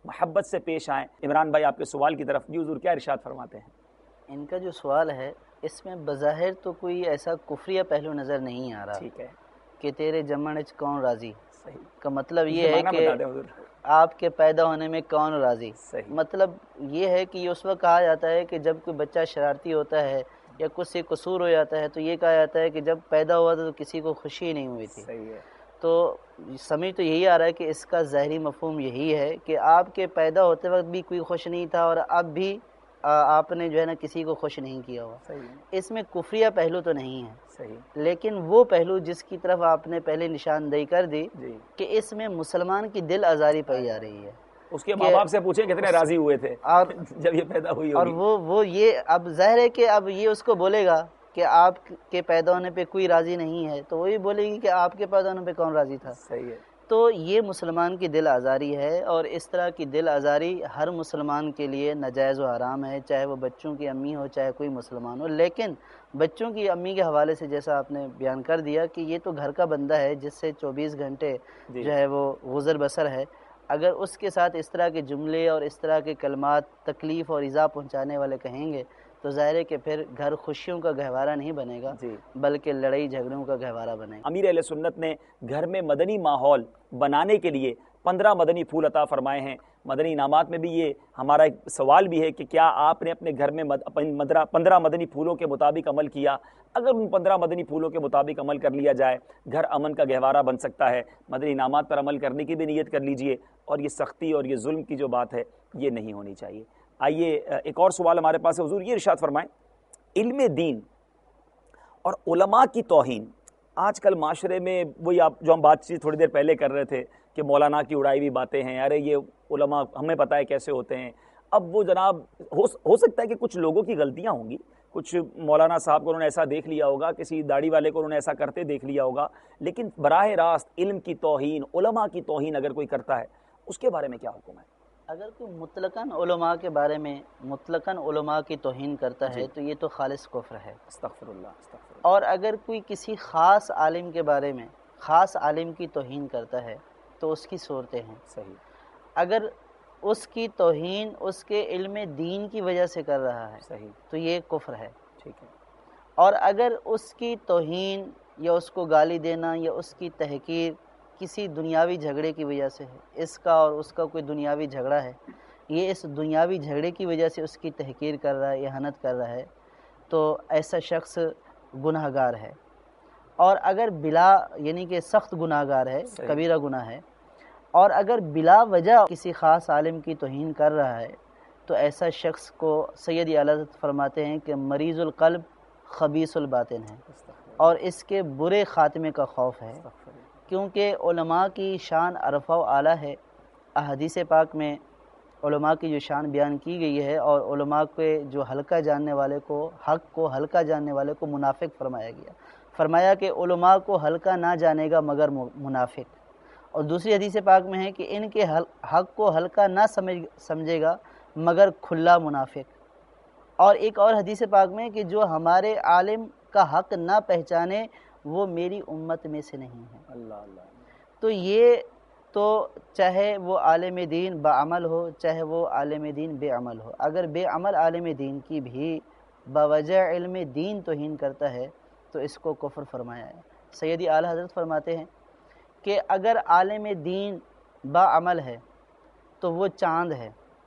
محبت سے پیش آئیں. عمران بھائی آپ کے سوال کی طرف. جی حضور کیا ارشاد فرماتے ہیں؟ ان کا جو سوال ہے اس میں بظاہر تو کوئی ایسا کفریہ پہلو نظر نہیں آ رہا. ٹھیک ہے. کہ تیرے جمن وچ کون راضی. صحیح. کا مطلب یہ ہے معنی کہ بتا دیں حضور. آپ کے پیدا ہونے میں کون راضی. صحیح. مطلب یہ ہے کہ یہ اس وقت کہا جاتا ہے کہ جب کوئی بچہ شرارتی ہوتا ہے یا کچھ سے قصور ہو جاتا ہے تو یہ کہا جاتا ہے کہ جب پیدا ہوا تھا تو کسی کو خوشی نہیں ہوئی تھی. صحیح ہے. تو سمجھ تو یہی آ رہا ہے کہ اس کا ظاہری مفہوم یہی ہے کہ آپ کے پیدا ہوتے وقت بھی کوئی خوش نہیں تھا اور اب بھی آپ نے جو ہے نا کسی کو خوش نہیں کیا ہوا. صحیح. اس میں کفریہ پہلو تو نہیں ہے. صحیح. لیکن وہ پہلو جس کی طرف آپ نے پہلے نشاندہی کر دی جی. کہ اس میں مسلمان کی دل آزاری پائی جا رہی ہے. اس کے ماں باپ سے پوچھیں کتنے راضی ہوئے تھے اور جب یہ پیدا ہوئی اور ہوگی. وہ وہ یہ اب ظاہر ہے کہ اب یہ اس کو بولے گا کہ آپ کے پیدا ہونے پہ کوئی راضی نہیں ہے تو وہی بولے گی کہ آپ کے پیدا ہونے پہ کون راضی تھا. صحیح ہے. تو یہ مسلمان کی دل آزاری ہے اور اس طرح کی دل آزاری ہر مسلمان کے لیے ناجائز و حرام ہے, چاہے وہ بچوں کی امی ہو چاہے کوئی مسلمان ہو. لیکن بچوں کی امی کے حوالے سے جیسا آپ نے بیان کر دیا کہ یہ تو گھر کا بندہ ہے جس سے چوبیس گھنٹے جی. جو ہے وہ گزر بسر ہے. اگر اس کے ساتھ اس طرح کے جملے اور اس طرح کے کلمات تکلیف اور ایذا پہنچانے والے کہیں گے تو ظاہر ہے کہ پھر گھر خوشیوں کا گہوارہ نہیں بنے گا جی. بلکہ لڑائی جھگڑوں کا گہوارہ بنے گا. امیر اہل سنت نے گھر میں مدنی ماحول بنانے کے لیے پندرہ مدنی پھول عطا فرمائے ہیں. مدنی انعامات میں بھی یہ ہمارا ایک سوال بھی ہے کہ کیا آپ نے اپنے گھر میں پندرہ مدنی پھولوں کے مطابق عمل کیا؟ اگر ان پندرہ مدنی پھولوں کے مطابق عمل کر لیا جائے گھر امن کا گہوارہ بن سکتا ہے. مدنی انعامات پر عمل کرنے کی بھی نیت کر لیجئے اور یہ سختی اور یہ ظلم کی جو بات ہے یہ نہیں ہونی چاہیے. آئیے ایک اور سوال ہمارے پاس ہے. حضور یہ ارشاد فرمائیں, علم دین اور علماء کی توہین آج کل معاشرے میں, وہی آپ جو ہم بات چیت تھوڑی دیر پہلے کر رہے تھے کہ مولانا کی اڑائی ہوئی باتیں ہیں, ارے یہ علماء ہمیں پتہ ہے کیسے ہوتے ہیں. اب وہ جناب ہو ہو سکتا ہے کہ کچھ لوگوں کی غلطیاں ہوں گی, کچھ مولانا صاحب کو انہوں نے ایسا دیکھ لیا ہوگا, کسی داڑھی والے کو انہوں نے ایسا کرتے دیکھ لیا ہوگا, لیکن براہ راست علم کی توہین, علماء کی توہین اگر کوئی کرتا ہے اس کے بارے میں کیا حکم ہے؟ اگر کوئی مطلقاً علماء کے بارے میں مطلقاً علماء کی توہین کرتا ہے جی. تو یہ تو خالص کفر ہے. استغفر اللہ, استغفر اللہ. اور اگر کوئی کسی خاص عالم کے بارے میں خاص عالم کی توہین کرتا ہے تو اس کی صورتیں ہیں. صحیح. اگر اس کی توہین اس کے علم دین کی وجہ سے کر رہا ہے صحیح. تو یہ کفر ہے. ٹھیک ہے. اور اگر اس کی توہین یا اس کو گالی دینا یا اس کی تحقیر کسی دنیاوی جھگڑے کی وجہ سے ہے, اس کا اور اس کا کوئی دنیاوی جھگڑا ہے, یہ اس دنیاوی جھگڑے کی وجہ سے اس کی تحقیر کر رہا ہے, اہانت کر رہا ہے, تو ایسا شخص گناہ گار ہے. اور اگر بلا یعنی کہ سخت گناہ گار ہے, کبیرہ گناہ ہے, اور اگر بلا وجہ کسی خاص عالم کی توہین کر رہا ہے تو ایسا شخص کو سید اعلیٰ حضرت فرماتے ہیں کہ مریض القلب خبیث الباطن ہے اور اس کے برے خاتمے کا خوف ہے. کیونکہ علماء کی شان عرفہ و اعلیٰ ہے. احادیث پاک میں علماء کی جو شان بیان کی گئی ہے اور علماء کے جو ہلکا جاننے والے کو حق کو ہلکا جاننے والے کو منافق فرمایا گیا. فرمایا کہ علماء کو ہلکا نہ جانے گا مگر منافق. اور دوسری حدیث پاک میں ہے کہ ان کے حق کو ہلکا نہ سمجھ سمجھے گا مگر کھلا منافق. اور ایک اور حدیث پاک میں کہ جو ہمارے عالم کا حق نہ پہچانے وہ میری امت میں سے نہیں ہے. اللہ اللہ. تو یہ تو چاہے وہ عالم دین بعمل ہو چاہے وہ عالم دین بے عمل ہو, اگر بے عمل عالم دین کی بھی بوجہ علم دین توہین کرتا ہے تو اس کو کفر فرمایا ہے. سیدی اعلیٰ حضرت فرماتے ہیں کہ اگر عالم دین بعمل ہے تو وہ چاند ہے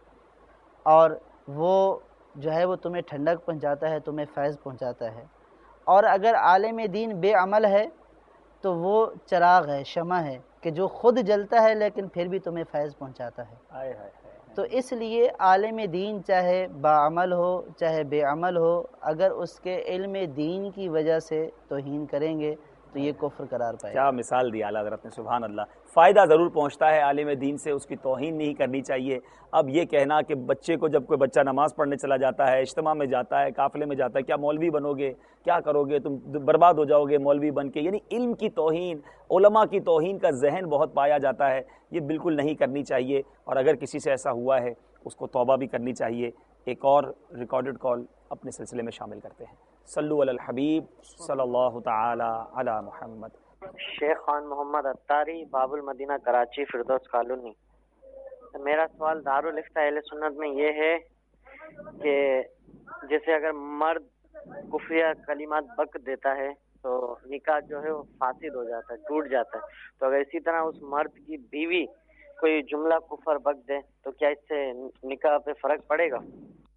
اور وہ جو ہے وہ تمہیں ٹھنڈک پہنچاتا ہے, تمہیں فیض پہنچاتا ہے. اور اگر عالم دین بے عمل ہے تو وہ چراغ ہے, شمع ہے کہ جو خود جلتا ہے لیکن پھر بھی تمہیں فیض پہنچاتا ہے. آئے ہائے. تو اس لیے عالم دین چاہے باعمل ہو چاہے بے عمل ہو, اگر اس کے علم دین کی وجہ سے توہین کریں گے تو یہ کفر قرار پائے. کیا مثال دی اعلیٰ حضرت نے, سبحان اللہ. فائدہ ضرور پہنچتا ہے عالم دین سے, اس کی توہین نہیں کرنی چاہیے. اب یہ کہنا کہ بچے کو جب کوئی بچہ نماز پڑھنے چلا جاتا ہے, اجتماع میں جاتا ہے, قافلے میں جاتا ہے, کیا مولوی بنو گے, کیا کرو گے, تم برباد ہو جاؤ گے مولوی بن کے, یعنی علم کی توہین, علماء کی توہین کا ذہن بہت پایا جاتا ہے. یہ بالکل نہیں کرنی چاہیے, اور اگر کسی سے ایسا ہوا ہے اس کو توبہ بھی کرنی چاہیے. ایک اور ریکارڈڈ کال اپنے سلسلے میں شامل کرتے ہیں. صلو علی الحبیب صلی اللہ تعالی علی محمد. شیخ خان محمد اتاری، باب المدینہ، کراچی، فردوس کالونی. میرا سوال دارالفتہ اہل سنت میں یہ ہے کہ جیسے اگر مرد کفریہ کلمات بک دیتا ہے تو نکاح جو ہے وہ فاسد ہو جاتا ہے، ٹوٹ جاتا ہے، تو اگر اسی طرح اس مرد کی بیوی کوئی جملہ کفر بک دے تو کیا اس سے نکاح پہ فرق پڑے گا؟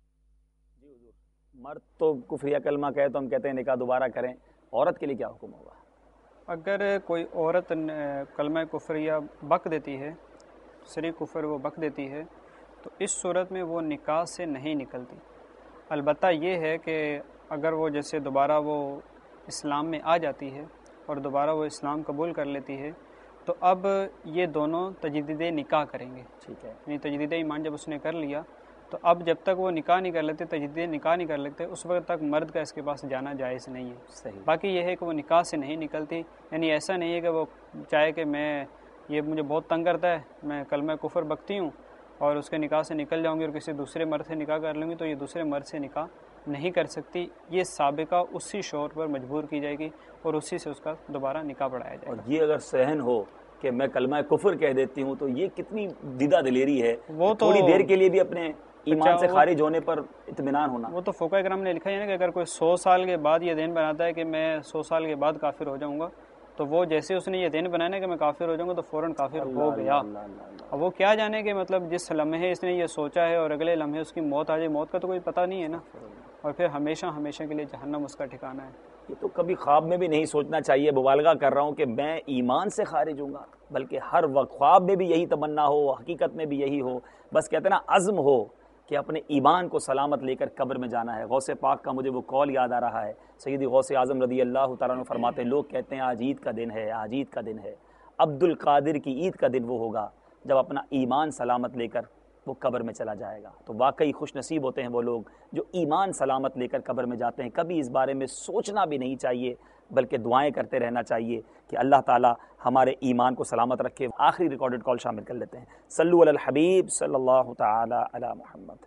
مرد تو کفریہ کلمہ کہے تو ہم کہتے ہیں نکاح دوبارہ کریں، عورت کے لیے کیا حکم ہوگا؟ اگر کوئی عورت کلمہ کفریہ بک دیتی ہے، سری کفر وہ بک دیتی ہے، تو اس صورت میں وہ نکاح سے نہیں نکلتی۔ البتہ یہ ہے کہ اگر وہ جیسے دوبارہ وہ اسلام میں آ جاتی ہے اور دوبارہ وہ اسلام قبول کر لیتی ہے تو اب یہ دونوں تجدید نکاح کریں گے، ٹھیک ہے، یعنی تجدید ایمان جب اس نے کر لیا تو اب جب تک وہ نکاح نہیں کر لیتے، تجدید نکاح نہیں کر لیتے، اس وقت تک مرد کا اس کے پاس جانا جائز نہیں ہے۔ صحیح۔ باقی یہ ہے کہ وہ نکاح سے نہیں نکلتی، یعنی ایسا نہیں ہے کہ وہ چاہے کہ میں یہ مجھے بہت تنگ کرتا ہے، میں کلمہ کفر بکتی ہوں اور اس کے نکاح سے نکل جاؤں گی اور کسی دوسرے مرد سے نکاح کر لوں گی، تو یہ دوسرے مرد سے نکاح نہیں کر سکتی۔ یہ سابقہ اسی شوہر پر مجبور کی جائے گی اور اسی سے اس کا دوبارہ نکاح پڑھایا جائے گا۔ اور یہ اگر صحن ہو کہ میں کلمہ کفر کہہ دیتی ہوں تو یہ کتنی دیدہ دلیری ہے، وہ تھوڑی دیر کے لیے بھی اپنے ایمان سے خارج ہونے پر اطمینان ہونا۔ وہ تو فقہاء کرام نے لکھا ہے نا کہ اگر کوئی سو سال کے بعد یہ دین بناتا ہے کہ میں سو سال کے بعد کافر ہو جاؤں گا، تو وہ جیسے اس نے یہ دین بنانا کہ میں کافر ہو جاؤں گا تو فوراً کافر ہو گیا۔ اب وہ کیا جانے کہ مطلب جس لمحے اس نے یہ سوچا ہے اور اگلے لمحے اس کی موت آ جائے، موت کا تو کوئی پتہ نہیں ہے نا، اور پھر ہمیشہ ہمیشہ کے لیے جہنم اس کا ٹھکانہ ہے۔ یہ تو کبھی خواب میں بھی نہیں سوچنا چاہیے، مبالغہ کر رہا ہوں کہ میں ایمان سے خارج ہوں گا، بلکہ ہر وقت خواب میں بھی یہی تمنا ہو، حقیقت میں بھی یہی ہو، بس کہتے ہیں نا عزم ہو کہ اپنے ایمان کو سلامت لے کر قبر میں جانا ہے۔ غوث پاک کا مجھے وہ قول یاد آ رہا ہے، سیدی غوث اعظم رضی اللہ تعالیٰ عنہ فرماتے ہیں، لوگ کہتے ہیں آج عید کا دن ہے، آج عید کا دن ہے، عبد القادر کی عید کا دن وہ ہوگا جب اپنا ایمان سلامت لے کر وہ قبر میں چلا جائے گا۔ تو واقعی خوش نصیب ہوتے ہیں وہ لوگ جو ایمان سلامت لے کر قبر میں جاتے ہیں۔ کبھی اس بارے میں سوچنا بھی نہیں چاہیے، بلکہ دعائیں کرتے رہنا چاہیے کہ اللہ تعالیٰ ہمارے ایمان کو سلامت رکھے۔ آخری ریکارڈڈ کال شامل کر لیتے ہیں۔ صلو علی الحبیب صلی اللہ تعالی علی محمد۔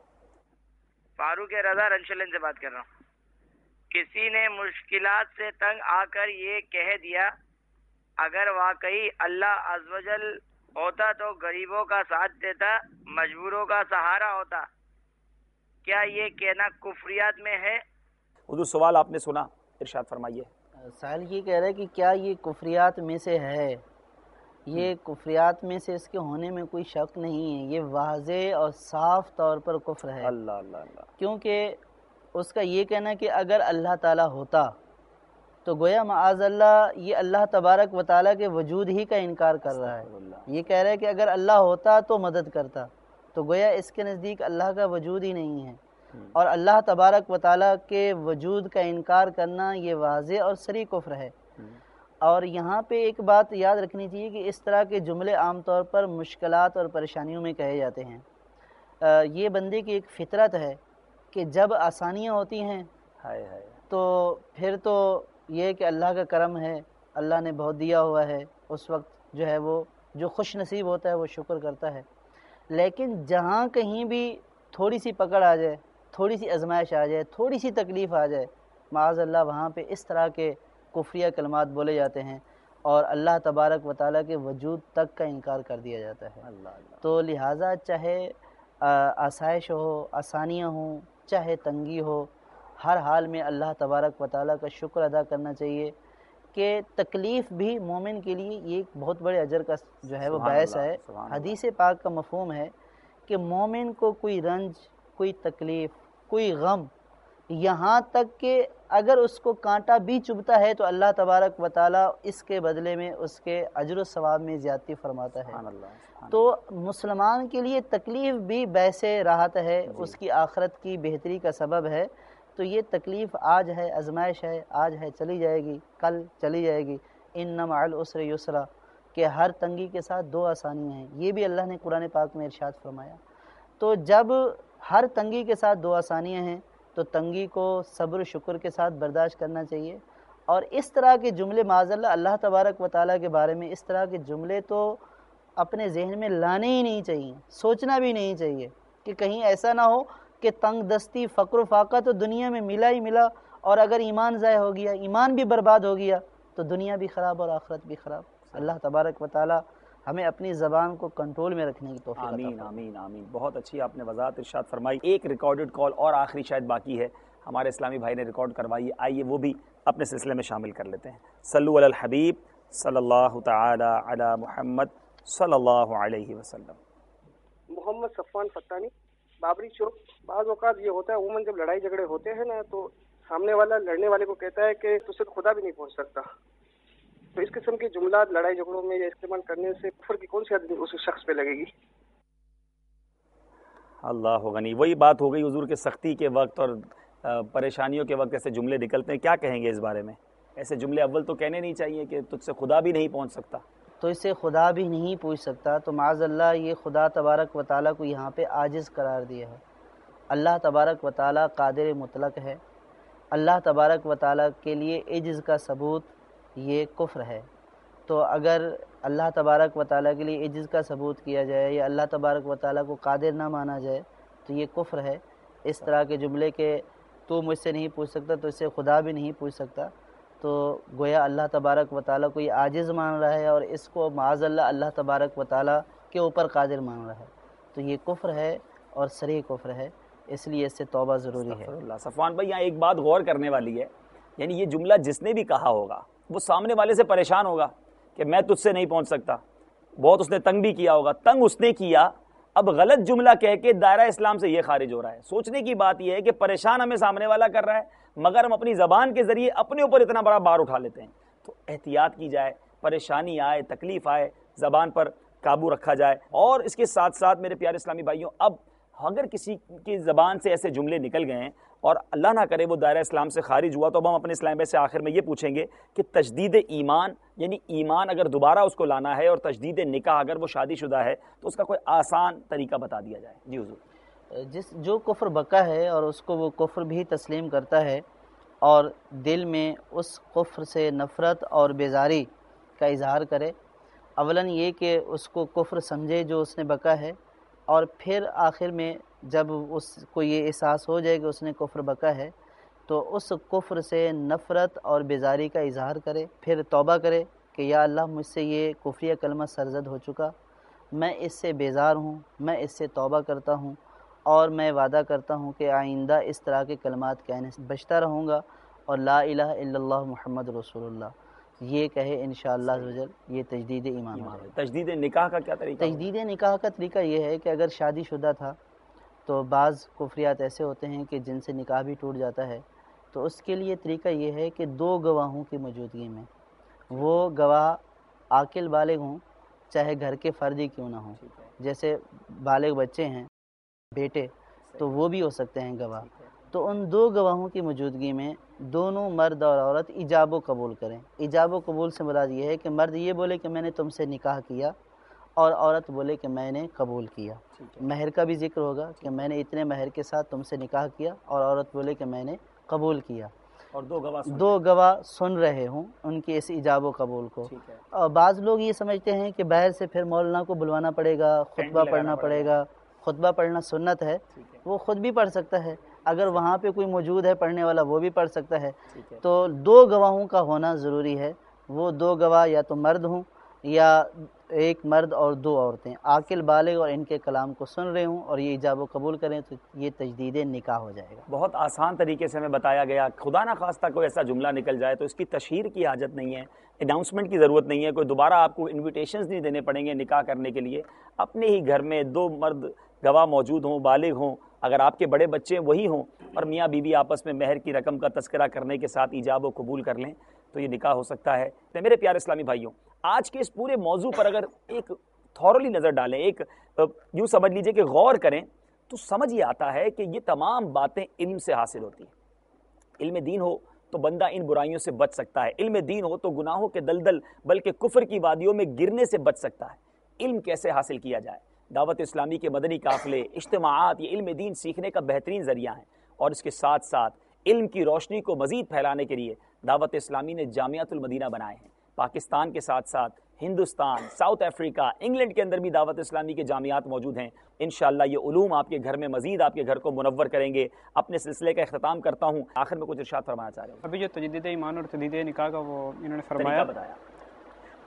فاروق رضا رنشلن سے بات کر رہا ہوں۔ کسی نے مشکلات سے تنگ آ کر یہ کہہ دیا اگر واقعی اللہ عز و جل ہوتا تو غریبوں کا ساتھ دیتا، مجبوروں کا سہارا ہوتا، کیا یہ کہنا کفریات میں ہے؟ حضور سوال آپ نے سنا، ارشاد فرمائیے۔ سائل یہ کہہ رہا ہے کہ کیا یہ کفریات میں سے ہے؟ یہ کفریات میں سے اس کے ہونے میں کوئی شک نہیں ہے، یہ واضح اور صاف طور پر کفر ہے۔ اللہ اللہ اللہ۔ کیونکہ اس کا یہ کہنا کہ اگر اللہ تعالیٰ ہوتا تو گویا معاذ اللہ یہ اللہ تبارک و تعالیٰ کے وجود ہی کا انکار کر رہا ہے۔ یہ کہہ رہا ہے کہ اگر اللہ ہوتا تو مدد کرتا، تو گویا اس کے نزدیک اللہ کا وجود ہی نہیں ہے، اور اللہ تبارک و تعالیٰ کے وجود کا انکار کرنا یہ واضح اور صریح کفر ہے۔ اور یہاں پہ ایک بات یاد رکھنی چاہیے کہ اس طرح کے جملے عام طور پر مشکلات اور پریشانیوں میں کہے جاتے ہیں۔ یہ بندے کی ایک فطرت ہے کہ جب آسانیاں ہوتی ہیں تو پھر تو یہ کہ اللہ کا کرم ہے، اللہ نے بہت دیا ہوا ہے، اس وقت جو ہے وہ جو خوش نصیب ہوتا ہے وہ شکر کرتا ہے۔ لیکن جہاں کہیں بھی تھوڑی سی پکڑ آ جائے، تھوڑی سی آزمائش آ جائے، تھوڑی سی تکلیف آ جائے، معاذ اللہ وہاں پہ اس طرح کے کفریہ کلمات بولے جاتے ہیں اور اللہ تبارک و تعالیٰ کے وجود تک کا انکار کر دیا جاتا ہے۔ تو لہٰذا چاہے آسائش ہو، آسانیاں ہوں، چاہے تنگی ہو، ہر حال میں اللہ تبارک و تعالیٰ کا شکر ادا کرنا چاہیے کہ تکلیف بھی مومن کے لیے یہ ایک بہت بڑے اجر کا جو ہے وہ باعث ہے۔ حدیث پاک کا مفہوم ہے کہ مومن کو کوئی رنج، کوئی تکلیف، کوئی غم، یہاں تک کہ اگر اس کو کانٹا بھی چبھتا ہے تو اللہ تبارک و تعالیٰ اس کے بدلے میں اس کے اجر و ثواب میں زیادتی فرماتا ہے۔ تو مسلمان کے لیے تکلیف بھی باعث راحت ہے، اس کی آخرت کی بہتری کا سبب ہے۔ تو یہ تکلیف آج ہے، آزمائش ہے، آج ہے چلی جائے گی، کل چلی جائے گی۔ ان مع العسر یسرا، کہ ہر تنگی کے ساتھ دو آسانیاں ہیں، یہ بھی اللہ نے قرآن پاک میں ارشاد فرمایا۔ تو جب ہر تنگی کے ساتھ دو آسانیاں ہیں تو تنگی کو صبر و شکر کے ساتھ برداشت کرنا چاہیے۔ اور اس طرح کے جملے معاذ اللہ اللہ تبارک و تعالیٰ کے بارے میں اس طرح کے جملے تو اپنے ذہن میں لانے ہی نہیں چاہیے، سوچنا بھی نہیں چاہیے کہ کہیں ایسا نہ ہو کہ تنگ دستی، فقر و فاقہ تو دنیا میں ملا ہی ملا، اور اگر ایمان ضائع ہو گیا، ایمان بھی برباد ہو گیا تو دنیا بھی خراب اور آخرت بھی خراب۔ اللہ تبارک و تعالیٰ ہمیں اپنی زبان کو کنٹرول میں رکھنے کی توفیق عطا آمین فرمائے۔ آمین آمین۔ بہت اچھی آپ نے وضاحت ارشاد فرمائی۔ ایک ریکارڈڈ کال اور آخری شاید باقی ہے، ہمارے اسلامی بھائی نے ریکارڈ کروائی ہے، آئیے وہ بھی اپنے سلسلے میں شامل کر لیتے ہیں۔ صلو علی الحبیب صلی اللہ تعالی علی محمد صلی اللہ علیہ وسلم۔ محمد صفوان فتانی، بابری چوک۔ بعض اوقات یہ ہوتا ہے عموماً جب لڑائی جھگڑے ہوتے ہیں نا تو سامنے والا لڑنے والے کو کہتا ہے کہ تجھ سے خدا بھی نہیں پہنچ سکتا، تو اس قسم کے جملات لڑائی جھگڑوں میں استعمال کرنے سے کفر کی کون سی حد اس شخص پہ لگے گی؟ اللہ غنی، وہی بات ہو گئی حضور کے سختی کے وقت اور پریشانیوں کے وقت ایسے جملے نکلتے ہیں، کیا کہیں گے اس بارے میں؟ ایسے جملے اول تو کہنے نہیں چاہیے کہ تجھ سے خدا بھی نہیں پہنچ سکتا، تو اس سے خدا بھی نہیں پوچھ سکتا، تو معاذ اللہ یہ خدا تبارک و تعالیٰ کو یہاں پہ عاجز قرار دیا ہے۔ اللہ تبارک و تعالیٰ قادر مطلق ہے، اللہ تبارک و تعالیٰ کے لیے عجز کا ثبوت یہ کفر ہے۔ تو اگر اللہ تبارک و تعالیٰ کے لیے عجز کا ثبوت کیا جائے یا اللہ تبارک و تعالیٰ کو قادر نہ مانا جائے تو یہ کفر ہے۔ اس طرح کے جملے کہ تو مجھ سے نہیں پوچھ سکتا تو اس سے خدا بھی نہیں پوچھ سکتا، تو گویا اللہ تبارک و تعالیٰ کو یہ عاجز مان رہا ہے اور اس کو معاذ اللہ اللہ تبارک و تعالیٰ کے اوپر قادر مان رہا ہے، تو یہ کفر ہے اور صریح کفر ہے، اس لیے اس سے توبہ ضروری ہے۔ اللہ صفوان بھائی، یہاں ایک بات غور کرنے والی ہے، یعنی یہ جملہ جس نے بھی کہا ہوگا وہ سامنے والے سے پریشان ہوگا کہ میں تجھ سے نہیں پہنچ سکتا، بہت اس نے تنگ بھی کیا ہوگا، تنگ اس نے کیا، اب غلط جملہ کہہ کے دائرہ اسلام سے یہ خارج ہو رہا ہے۔ سوچنے کی بات یہ ہے کہ پریشان ہمیں سامنے والا کر رہا ہے مگر ہم اپنی زبان کے ذریعے اپنے اوپر اتنا بڑا بار اٹھا لیتے ہیں، تو احتیاط کی جائے، پریشانی آئے، تکلیف آئے، زبان پر قابو رکھا جائے۔ اور اس کے ساتھ ساتھ میرے پیارے اسلامی بھائیوں، اب اگر کسی کی زبان سے ایسے جملے نکل گئے ہیں اور اللہ نہ کرے وہ دائرہ اسلام سے خارج ہوا، تو اب ہم اپنے اسلام بھائی سے آخر میں یہ پوچھیں گے کہ تجدید ایمان، یعنی ایمان اگر دوبارہ اس کو لانا ہے اور تجدید نکاح اگر وہ شادی شدہ ہے تو اس کا کوئی آسان طریقہ بتا دیا جائے۔ جی حضور۔ جس جو کفر بکا ہے اور اس کو وہ کفر بھی تسلیم کرتا ہے اور دل میں اس کفر سے نفرت اور بیزاری کا اظہار کرے، اولاً یہ کہ اس کو کفر سمجھے جو اس نے بکا ہے، اور پھر آخر میں جب اس کو یہ احساس ہو جائے کہ اس نے کفر بکا ہے تو اس کفر سے نفرت اور بیزاری کا اظہار کرے، پھر توبہ کرے کہ یا اللہ مجھ سے یہ کفریہ کلمہ سرزد ہو چکا، میں اس سے بیزار ہوں، میں اس سے توبہ کرتا ہوں اور میں وعدہ کرتا ہوں کہ آئندہ اس طرح کے کلمات کہنے سے بچتا رہوں گا اور لا الہ الا اللہ محمد رسول اللہ یہ کہے انشاءاللہ عزوجل، یہ تجدید ایمان ہو جائے۔ تجدید نکاح کا کیا طریقہ؟ تجدید نکاح کا طریقہ یہ ہے کہ اگر شادی شدہ تھا تو بعض کفریات ایسے ہوتے ہیں کہ جن سے نکاح بھی ٹوٹ جاتا ہے، تو اس کے لیے طریقہ یہ ہے کہ دو گواہوں کی موجودگی میں، وہ گواہ عاقل بالغ ہوں چاہے گھر کے فرد ہی کیوں نہ ہوں، جیسے بالغ بچے ہیں، بیٹے، تو وہ بھی ہو سکتے ہیں گواہ، تو ان دو گواہوں کی موجودگی میں دونوں مرد اور عورت ایجاب و قبول کریں۔ ایجاب و قبول سے مراد یہ ہے کہ مرد یہ بولے کہ میں نے تم سے نکاح کیا اور عورت بولے کہ میں نے قبول کیا۔ مہر کا بھی ذکر ہوگا کہ میں نے اتنے مہر کے ساتھ تم سے نکاح کیا، اور عورت بولے کہ میں نے قبول کیا، اور دو گواہ دو گواہ سن رہے ہوں ان کے اس ایجاب و قبول کو۔ اور بعض لوگ یہ سمجھتے ہیں کہ باہر سے پھر مولانا کو بلوانا پڑے گا، خطبہ پڑھنا پڑے گا، خطبہ پڑھنا سنت ہے، وہ خود بھی پڑھ سکتا ہے، اگر وہاں پہ کوئی موجود ہے پڑھنے والا وہ بھی پڑھ سکتا ہے، تو دو گواہوں کا ہونا ضروری ہے۔ وہ دو گواہ یا تو مرد ہوں یا ایک مرد اور دو عورتیں عاقل بالغ اور ان کے کلام کو سن رہے ہوں اور یہ ایجاب و قبول کریں، تو یہ تجدید نکاح ہو جائے گا۔ بہت آسان طریقے سے ہمیں بتایا گیا، خدا نہ خواستہ کوئی ایسا جملہ نکل جائے تو اس کی تشہیر کی حاجت نہیں ہے، اناؤنسمنٹ کی ضرورت نہیں ہے، کوئی دوبارہ آپ کو انویٹیشنز نہیں دینے پڑیں گے نکاح کرنے کے لیے۔ اپنے ہی گھر میں دو مرد گواہ موجود ہوں، بالغ ہوں، اگر آپ کے بڑے بچے وہی ہوں اور میاں بیوی آپس میں مہر کی رقم کا تذکرہ کرنے کے ساتھ ایجاب و قبول کر لیں تو یہ نکاح ہو سکتا ہے۔ تو میرے پیارے اسلامی بھائیوں، آج کے اس پورے موضوع پر اگر ایک تھورلی نظر ڈالیں، ایک یوں سمجھ لیجئے کہ غور کریں، تو سمجھ یہ آتا ہے کہ یہ تمام باتیں علم سے حاصل ہوتی ہیں۔ علم دین ہو تو بندہ ان برائیوں سے بچ سکتا ہے، علم دین ہو تو گناہوں کے دلدل بلکہ کفر کی وادیوں میں گرنے سے بچ سکتا ہے۔ علم کیسے حاصل کیا جائے؟ دعوت اسلامی کے مدنی قافلے، اجتماعات یہ علم دین سیکھنے کا بہترین ذریعہ ہیں، اور اس کے ساتھ ساتھ علم کی روشنی کو مزید پھیلانے کے لیے دعوت اسلامی نے جامعۃ المدینہ بنائے ہیں۔ پاکستان کے ساتھ ساتھ ہندوستان، ساؤتھ افریقہ، انگلینڈ کے اندر بھی دعوت اسلامی کے جامعات موجود ہیں۔ انشاءاللہ یہ علوم آپ کے گھر میں مزید آپ کے گھر کو منور کریں گے۔ اپنے سلسلے کا اختتام کرتا ہوں، آخر میں کچھ ارشاد فرمانا چاہ رہے ہوں۔ ابھی جو تجدید ایمان اور تجدید نکاح کا وہ انہوں نے فرمایا، بتایا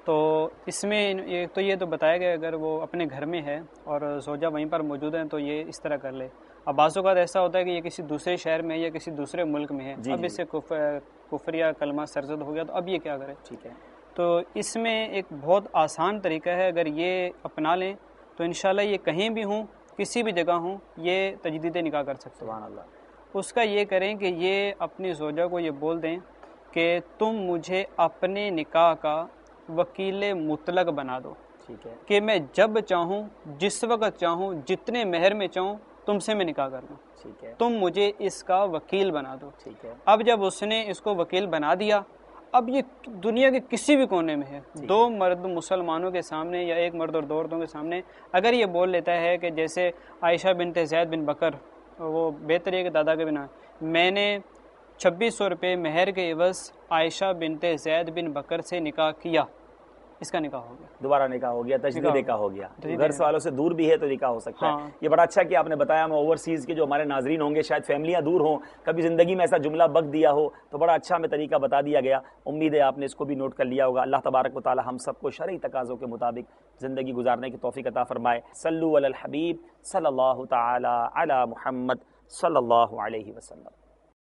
تو اس میں ایک تو یہ تو بتایا گیا اگر وہ اپنے گھر میں ہے اور زوجہ وہیں پر موجود ہیں تو یہ اس طرح کر لے. اب بعض اوقات ایسا ہوتا ہے کہ یہ کسی دوسرے شہر میں یا کسی دوسرے ملک میں ہے, اب اس سے کفر یا کلمہ سرزد ہو گیا تو اب یہ کیا کرے؟ ٹھیک ہے, تو اس میں ایک بہت آسان طریقہ ہے, اگر یہ اپنا لیں تو انشاءاللہ یہ کہیں بھی ہوں کسی بھی جگہ ہوں یہ تجدید نکاح کر سکتے. سبحان اللہ. اس کا یہ کریں کہ یہ اپنی زوجہ کو یہ بول دیں کہ تم مجھے اپنے نکاح کا وکیل مطلق بنا دو. ٹھیک ہے, کہ میں جب چاہوں جس وقت چاہوں جتنے مہر میں چاہوں تم سے میں نکاح کر دوں. ٹھیک ہے, تم مجھے اس کا وکیل بنا دو. ٹھیک ہے, اب جب اس نے اس کو وکیل بنا دیا, اب یہ دنیا کے کسی بھی کونے میں ہے, دو مرد مسلمانوں کے سامنے یا ایک مرد اور دو عورتوں کے سامنے اگر یہ بول لیتا ہے کہ جیسے عائشہ بنت زید بن بکر, وہ بہتر ہے کہ دادا کے بنا, میں نے چھبیس سو روپے مہر کے عوض عائشہ بنت زید بن بکر سے نکاح کیا, اس کا نکاح ہو گیا, دوبارہ نکاح ہو گیا, تجدید نکاح ہو گیا. گھر والوں سے دور بھی ہے تو نکاح ہو سکتا ہے. یہ بڑا اچھا کہ آپ نے بتایا. میں اوورسیز کے جو ہمارے ناظرین ہوں گے شاید فیملیاں دور ہوں, کبھی زندگی میں ایسا جملہ بک دیا ہو, تو بڑا اچھا ہمیں طریقہ بتا دیا گیا. امید ہے آپ نے اس کو بھی نوٹ کر لیا ہوگا. اللہ تبارک و تعالی ہم سب کو شرعی تقاضوں کے مطابق زندگی گزارنے کی توفیق عطا فرمائے. صلو علی الحبیب صلی اللہ تعالی علی محمد صلی اللہ علیہ وسلم.